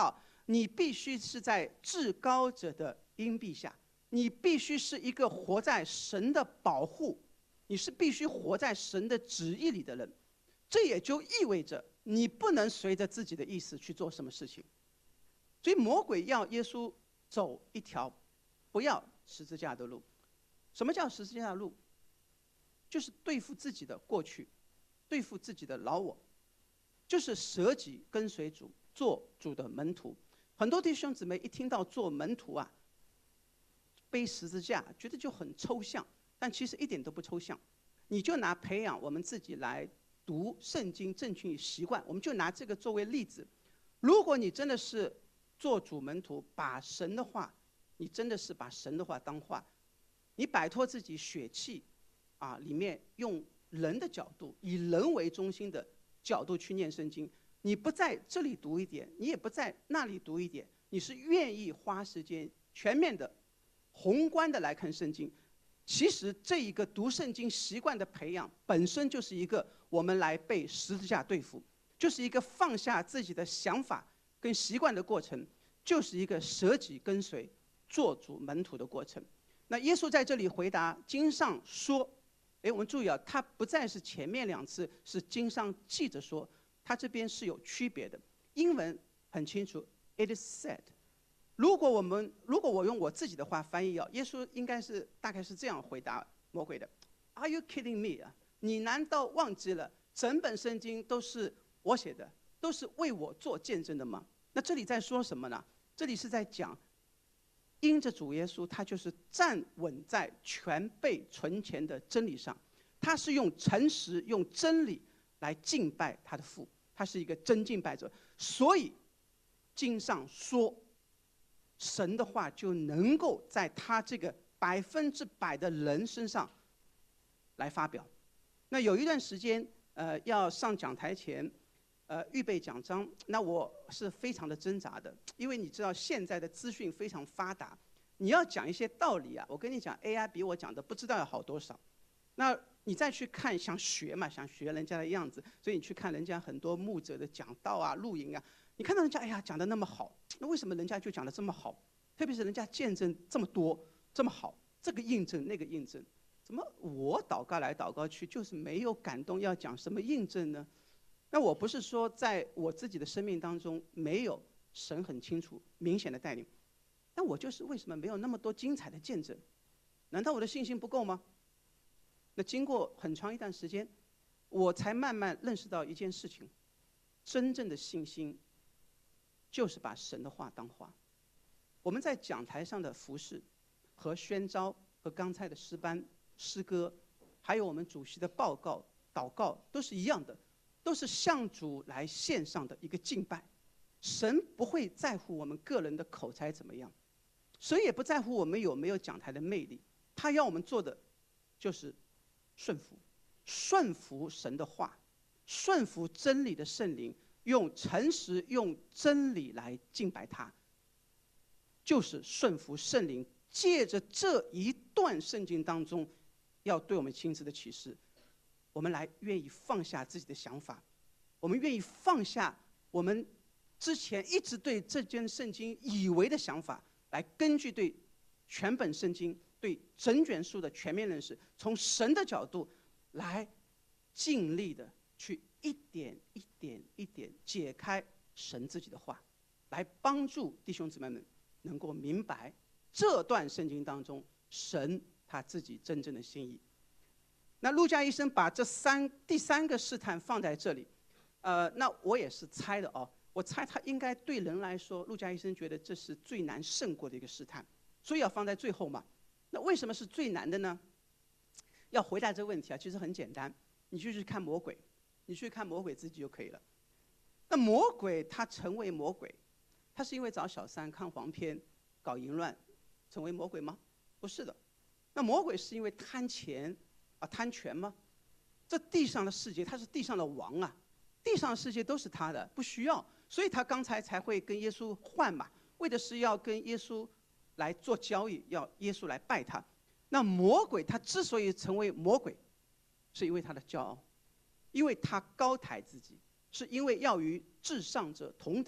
你必须是在至高者的荫庇下，你必须是一个活在神的保护，你是必须活在神的旨意里的人。这也就意味着你不能随着自己的意思去做什么事情。所以魔鬼要耶稣走一条不要十字架的路。什么叫十字架的路？就是对付自己的过去，对付自己的老我，就是舍己跟随主，做主的门徒。很多弟兄姊妹一听到做门徒啊，背十字架，觉得就很抽象，但其实一点都不抽象。你就拿培养我们自己来读圣经正确习惯，我们就拿这个作为例子。如果你真的是做主门徒，把神的话，你真的是把神的话当话，你摆脱自己血气啊，里面用人的角度，以人为中心的角度去念圣经，你不在这里读一点，你也不在那里读一点，你是愿意花时间全面的、宏观的来看圣经。其实这一个读圣经习惯的培养，本身就是一个我们来被十字架对付，就是一个放下自己的想法跟习惯的过程，就是一个舍己跟随、做主门徒的过程。那耶稣在这里回答经上说，哎，我们注意啊，他不再是前面两次是经上记着说，他这边是有区别的。英文很清楚 ，it is said。如果我们如果我用我自己的话翻译啊，耶稣应该是大概是这样回答魔鬼的 ：Are you kidding me 啊？你难道忘记了整本圣经都是我写的，都是为我做见证的吗？那这里在说什么呢？这里是在讲，因着主耶稣，他就是站稳在全备存前的真理上，他是用诚实、用真理来敬拜他的父，他是一个真敬拜者。所以经上说，神的话就能够在他这个百分之百的人身上来发表。那有一段时间，呃，要上讲台前，呃，预备讲章，那我是非常的挣扎的，因为你知道现在的资讯非常发达，你要讲一些道理啊，我跟你讲 A I 比我讲的不知道要好多少。那你再去看，想学嘛，想学人家的样子，所以你去看人家很多牧者的讲道啊、录影啊，你看到人家哎呀讲得那么好，那为什么人家就讲得这么好？特别是人家见证这么多这么好，这个印证那个印证，怎么我祷告来祷告去就是没有感动要讲什么印证呢？那我不是说在我自己的生命当中没有神很清楚明显的带领，但我就是为什么没有那么多精彩的见证？难道我的信心不够吗？那经过很长一段时间，我才慢慢认识到一件事情：真正的信心就是把神的话当话。我们在讲台上的服事和宣召和刚才的诗班、诗歌，还有我们主席的报告、祷告，都是一样的，都是向主来献上的一个敬拜。神不会在乎我们个人的口才怎么样，神也不在乎我们有没有讲台的魅力，他要我们做的就是顺服，顺服神的话，顺服真理的圣灵，用诚实、用真理来敬拜他，就是顺服圣灵。借着这一段圣经当中要对我们亲自的启示，我们来愿意放下自己的想法，我们愿意放下我们之前一直对这卷圣经以为的想法，来根据对全本圣经、对整卷书的全面认识，从神的角度来尽力的去一点一点一点解开神自己的话，来帮助弟兄姊妹们能够明白这段圣经当中神他自己真正的心意。那路加医生把这三第三个试探放在这里，呃，那我也是猜的哦，我猜他应该对人来说，路加医生觉得这是最难胜过的一个试探，所以要放在最后嘛。那为什么是最难的呢？要回答这个问题啊，其实很简单，你就去看魔鬼，你去看魔鬼自己就可以了。那魔鬼他成为魔鬼，他是因为找小三看黄片、搞淫乱成为魔鬼吗？不是的。那魔鬼是因为贪钱啊、贪权吗？这地上的世界，他是地上的王啊，地上的世界都是他的，不需要，所以他刚才才会跟耶稣换嘛，为的是要跟耶稣来做交易，要耶稣来拜他。那魔鬼他之所以成为魔鬼，是因为他的骄傲，因为他高抬自己，是因为要与至上者同等，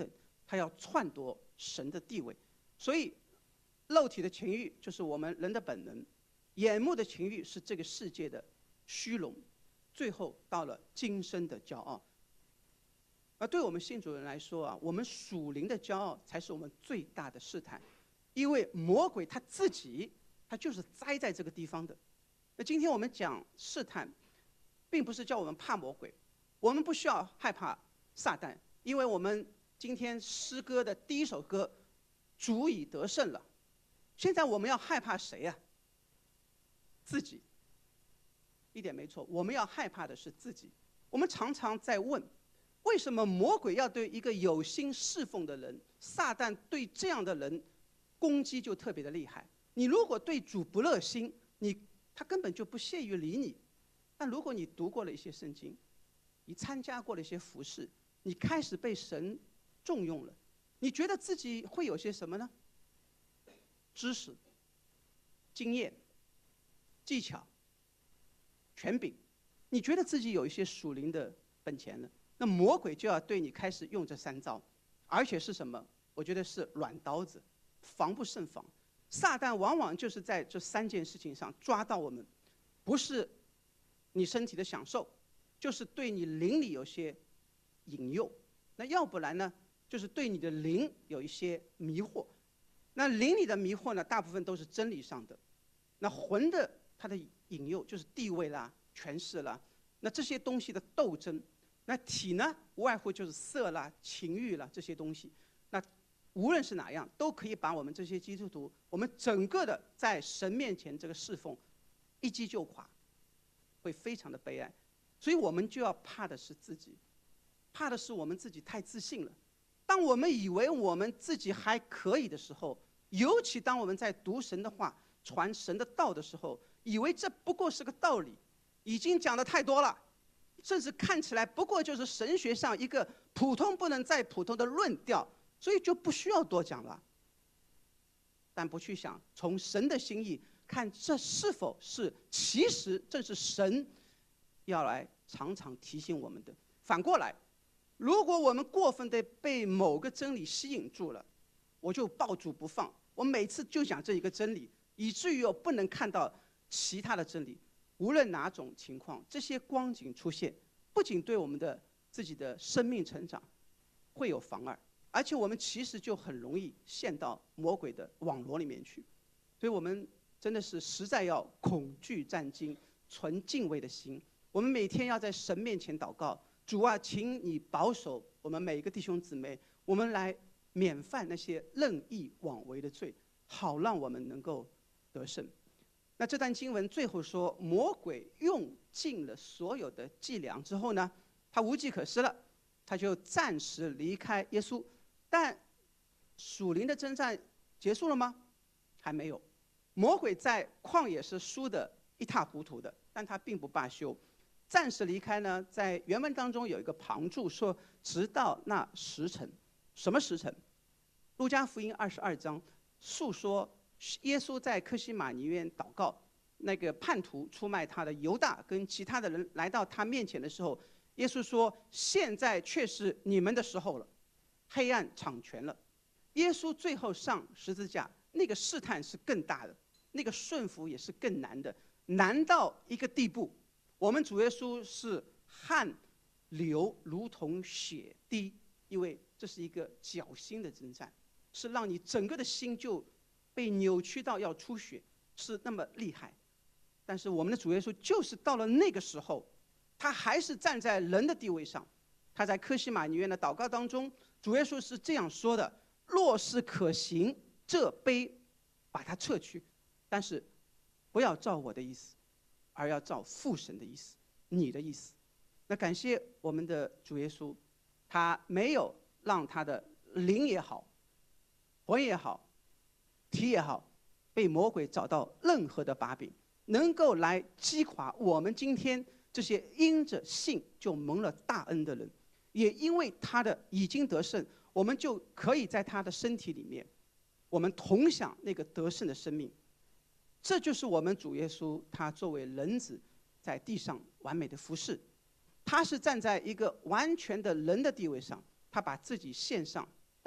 他要篡夺神的地位。所以肉体的情欲就是我们人的本能，眼目的情欲是这个世界的虚荣，最后到了今生的骄傲。而对我们信主人来说啊，我们属灵的骄傲才是我们最大的试探，因为魔鬼他自己他就是栽在这个地方的。那今天我们讲试探，并不是叫我们怕魔鬼，我们不需要害怕撒旦，因为我们今天诗歌的第一首歌主已得胜了。现在我们要害怕谁呀、啊？自己。一点没错，我们要害怕的是自己。我们常常在问，为什么魔鬼要对一个有心侍奉的人，撒旦对这样的人攻击就特别的厉害？你如果对主不热心，你他根本就不屑于理你。但如果你读过了一些圣经，你参加过了一些服事，你开始被神重用了，你觉得自己会有些什么呢？知识、经验、技巧、权柄，你觉得自己有一些属灵的本钱了，那魔鬼就要对你开始用这三招，而且是什么？我觉得是软刀子，防不胜防。撒旦往往就是在这三件事情上抓到我们，不是你身体的享受，就是对你灵里有些引诱，那要不然呢，就是对你的灵有一些迷惑。那灵里的迷惑呢，大部分都是真理上的。那魂的它的引诱就是地位啦、权势啦，那这些东西的斗争。那体呢，无外乎就是色啦、情欲啦这些东西。那无论是哪样，都可以把我们这些基督徒，我们整个的在神面前这个侍奉一击就垮，会非常的悲哀。所以我们就要怕的是自己，怕的是我们自己太自信了。当我们以为我们自己还可以的时候，尤其当我们在读神的话、传神的道的时候，以为这不过是个道理，已经讲得太多了，甚至看起来不过就是神学上一个普通不能再普通的论调，所以就不需要多讲了。但不去想，从神的心意看，这是否是其实正是神要来常常提醒我们的。反过来，如果我们过分的被某个真理吸引住了，我就抱住不放，我每次就讲这一个真理，以至于我不能看到其他的真理。无论哪种情况，这些光景出现，不仅对我们的自己的生命成长会有妨碍，而且我们其实就很容易陷到魔鬼的网罗里面去。所以我们真的是实在要恐惧战兢，存敬畏的心。我们每天要在神面前祷告，主啊，请你保守我们每一个弟兄姊妹，我们来免犯那些任意妄为的罪，好让我们能够得胜。那这段经文最后说，魔鬼用尽了所有的伎俩之后呢，他无计可施了，他就暂时离开耶稣。但属灵的征战结束了吗？还没有。魔鬼在旷野是输得一塌糊涂的，但他并不罢休。暂时离开呢，在原文当中有一个旁注说，直到那时辰。什么时辰？路加福音二十二章述说耶稣在客西马尼园祷告，那个叛徒出卖他的犹大跟其他的人来到他面前的时候，耶稣说：“现在却是你们的时候了，黑暗掌权了。”耶稣最后上十字架，那个试探是更大的，那个顺服也是更难的，难到一个地步。我们主耶稣是汗流如同血滴，因为这是一个绞心的征战，是让你整个的心就被扭曲到要出血，是那么厉害。但是我们的主耶稣就是到了那个时候，他还是站在人的地位上。他在客西马尼园的祷告当中，主耶稣是这样说的：若是可行，这杯把它撤去，但是不要照我的意思，而要照父神的意思，你的意思。那感谢我们的主耶稣，他没有让他的灵也好，魂也好，体也好，被魔鬼找到任何的把柄，能够来击垮我们今天这些因着信就蒙了大恩的人。也因为他的已经得胜，我们就可以在他的身体里面，我们同享那个得胜的生命。这就是我们主耶稣他作为人子在地上完美的服侍。他是站在一个完全的人的地位上，他把自己献上，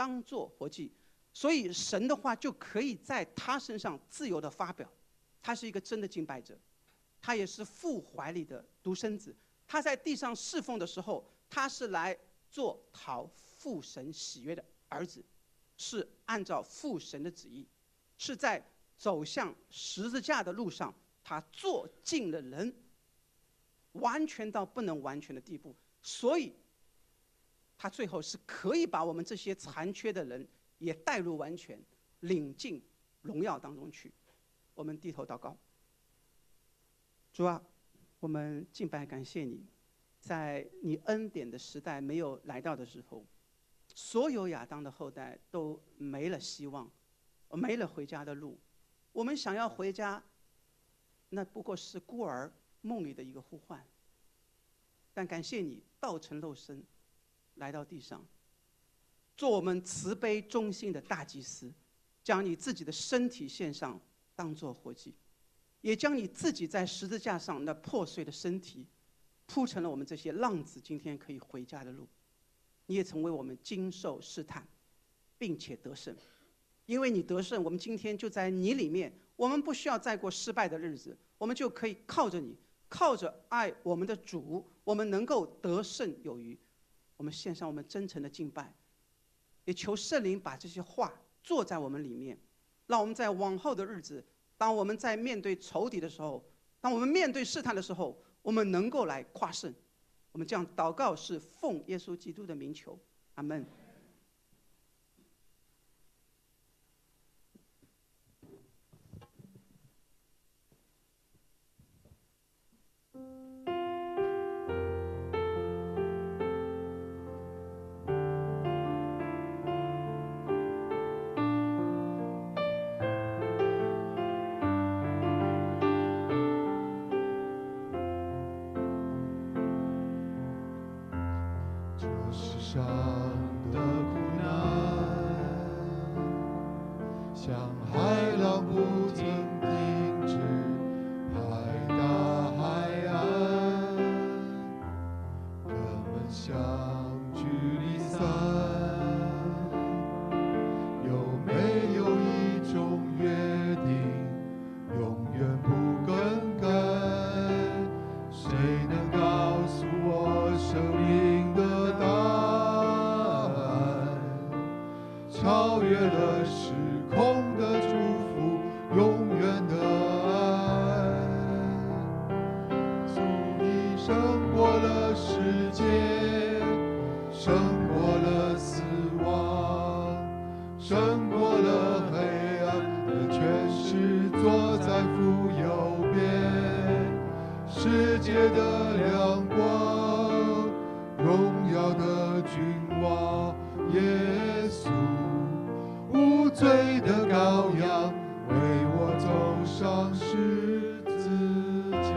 当作活祭，所以神的话就可以在他身上自由的发表。他是一个真的敬拜者，他也是父怀里的独生子。他在地上侍奉的时候，他是来做讨父神喜悦的儿子，是按照父神的旨意，是在走向十字架的路上，他做尽了人，完全到不能完全的地步。所以他最后是可以把我们这些残缺的人也带入完全，领进荣耀当中去。我们低头祷告。主啊，我们敬拜感谢你，在你恩典的时代没有来到的时候，所有亚当的后代都没了希望，没了回家的路。我们想要回家，那不过是孤儿梦里的一个呼唤。但感谢你道成肉身，来到地上，做我们慈悲忠心的大祭司，将你自己的身体献上，当作活祭，也将你自己在十字架上那破碎的身体，铺成了我们这些浪子今天可以回家的路。你也曾为我们经受试探，并且得胜。因为你得胜，我们今天就在你里面，我们不需要再过失败的日子，我们就可以靠着你，靠着爱我们的主，我们能够得胜有余。我们献上我们真诚的敬拜，也求圣灵把这些话做在我们里面，让我们在往后的日子，当我们在面对仇敌的时候，当我们面对试探的时候，我们能够来夸胜。我们这样祷告是奉耶稣基督的名求，阿们。 世上的苦难，像海浪不曾停止拍打海岸，根本相距离散。有没有一种约定，永远不更改？谁能告诉我生命的答案？超越了时空的祝福，永远的爱。主，你胜过了世界，胜过了死亡，胜过了黑暗的权势，坐在父右边。世界的亮光，荣耀的君王耶稣，无罪的羔羊，为我走上十字架。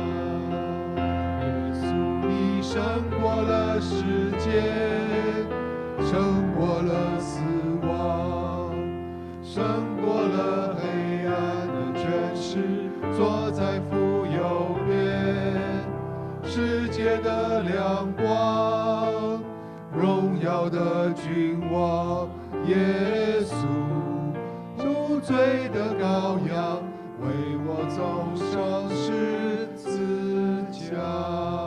耶稣，你胜过了世界，胜过了死亡，胜过了黑暗的权势，坐在父右边。世界的亮光，荣耀的君王耶稣，无罪的羔羊，为我走上十字架。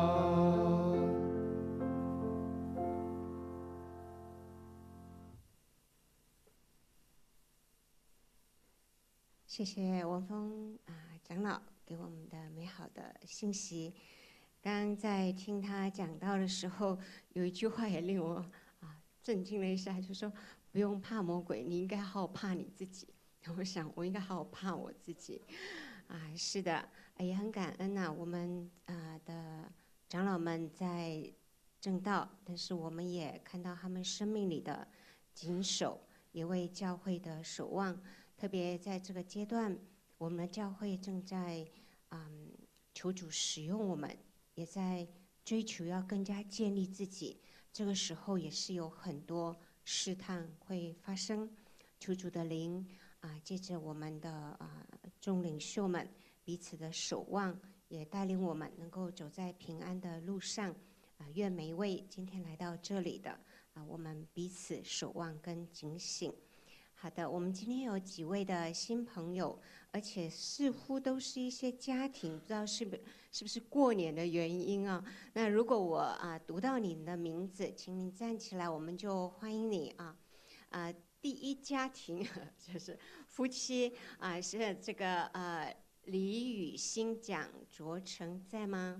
谢谢文峰啊长老给我们的美好的信息。刚刚在听他讲到的时候，有一句话也令我啊震惊了一下，就说不用怕魔鬼，你应该好好怕你自己。我想我应该好好怕我自己。啊，是的，也很感恩呐、啊，我们啊的长老们在正道，但是我们也看到他们生命里的谨守，也为教会的守望。特别在这个阶段，我们的教会正在嗯求主使用我们，也在追求要更加建立自己。这个时候也是有很多试探会发生，求主的灵啊，借着我们的啊众领袖们彼此的守望，也带领我们能够走在平安的路上啊。愿每一位今天来到这里的啊，我们彼此守望跟警醒。好的，我们今天有几位的新朋友，而且似乎都是一些家庭，不知道是不是不是过年的原因啊？那如果我啊读到你的名字，请你站起来，我们就欢迎你啊。啊，第一家庭就是夫妻啊，是这个呃李雨欣、蒋卓成在吗？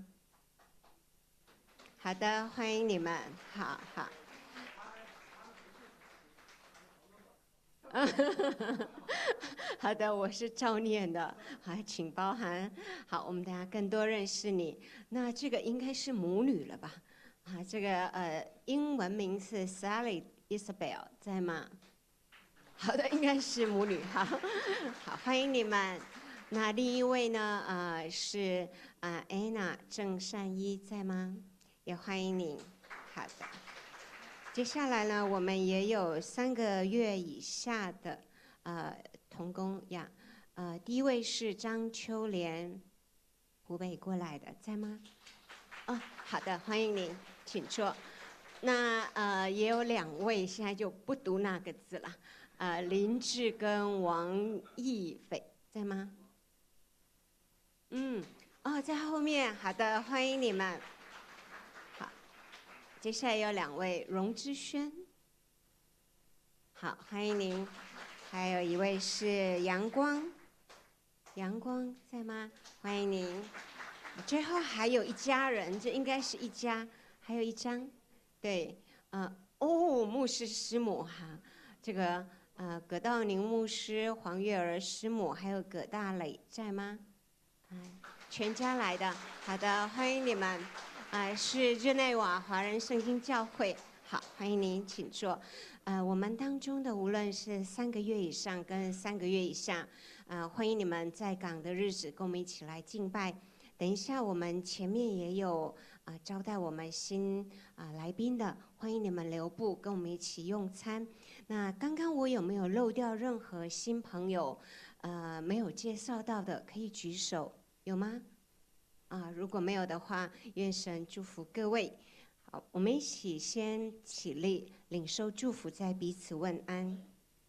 好的，欢迎你们，好好。好的，我是照念的，好，请包涵。好，我们大家更多认识你。那这个应该是母女了吧？啊，这个呃，英文名是 Sally Isabel 在吗？好的，应该是母女。好，好，欢迎你们。那另一位呢？呃，是啊、呃、，Anna 郑善一在吗？也欢迎你。好的。接下来呢，我们也有三个月以下的呃童工呀，呃，第一位是张秋莲，湖北过来的，在吗？哦，好的，欢迎您，请坐。那呃也有两位，现在就不读那个字了，呃，林志跟王义斐在吗？嗯，哦，在后面，好的，欢迎你们。好，接下来有两位，荣之轩。好，欢迎您。还有一位是阳光，阳光在吗？欢迎您。最后还有一家人，这应该是一家，还有一张，对，呃，哦，牧师师母哈，这个呃葛道宁牧师、黄月儿师母，还有葛大磊在吗？嗯，全家来的，好的，欢迎你们。啊、呃，是日内瓦华人圣经教会。好，欢迎您，请坐。呃，我们当中的无论是三个月以上跟三个月以下，呃，欢迎你们在港的日子跟我们一起来敬拜。等一下，我们前面也有啊、呃、招待我们新啊、呃、来宾的，欢迎你们留步跟我们一起用餐。那刚刚我有没有漏掉任何新朋友？呃，没有介绍到的可以举手，有吗？啊，如果没有的话，愿神祝福各位。好，我们一起先起立，领受祝福，再彼此问安。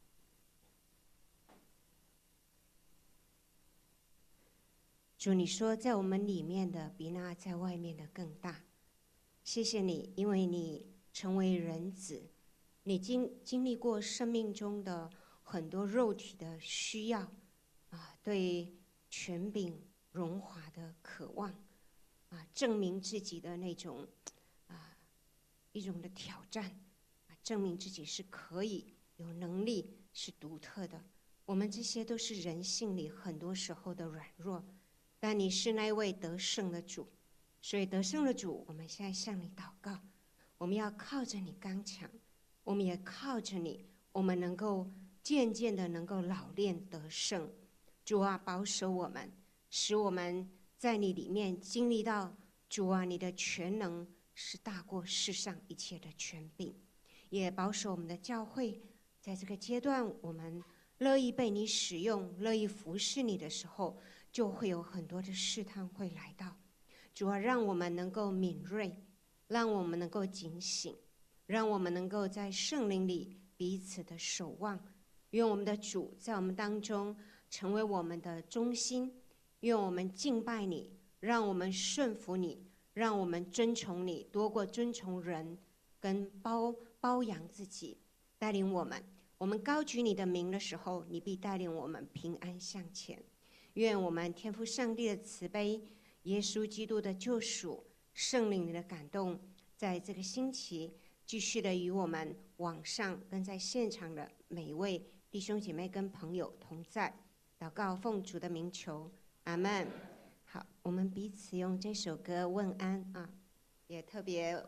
主，你说在我们里面的比那在外面的更大。谢谢你，因为你成为人子，你经经历过生命中的很多肉体的需要，啊，对权柄荣华的渴望，啊，证明自己的那种啊一种的挑战，啊，证明自己是可以有能力，是独特的。我们这些都是人性里很多时候的软弱，但你是那位得胜的主，所以得胜的主，我们现在向你祷告，我们要靠着你刚强，我们也靠着你，我们能够渐渐的能够老练得胜。主啊，保守我们，使我们在你里面经历到，主啊，你的全能是大过世上一切的权柄，也保守我们的教会，在这个阶段，我们乐意被你使用，乐意服侍你的时候，就会有很多的试探会来到。主啊，让我们能够敏锐，让我们能够警醒，让我们能够在圣灵里彼此的守望。愿我们的主在我们当中成为我们的中心，愿我们敬拜你，让我们顺服你，让我们尊崇你，多过尊崇人，跟包包养自己，带领我们。我们高举你的名的时候，你必带领我们平安向前。愿我们天父上帝的慈悲，耶稣基督的救赎，圣灵的感动，在这个星期继续的与我们网上跟在现场的每一位弟兄姐妹跟朋友同在。祷告奉主的名求，阿们。好，我们彼此用这首歌问安啊，也特别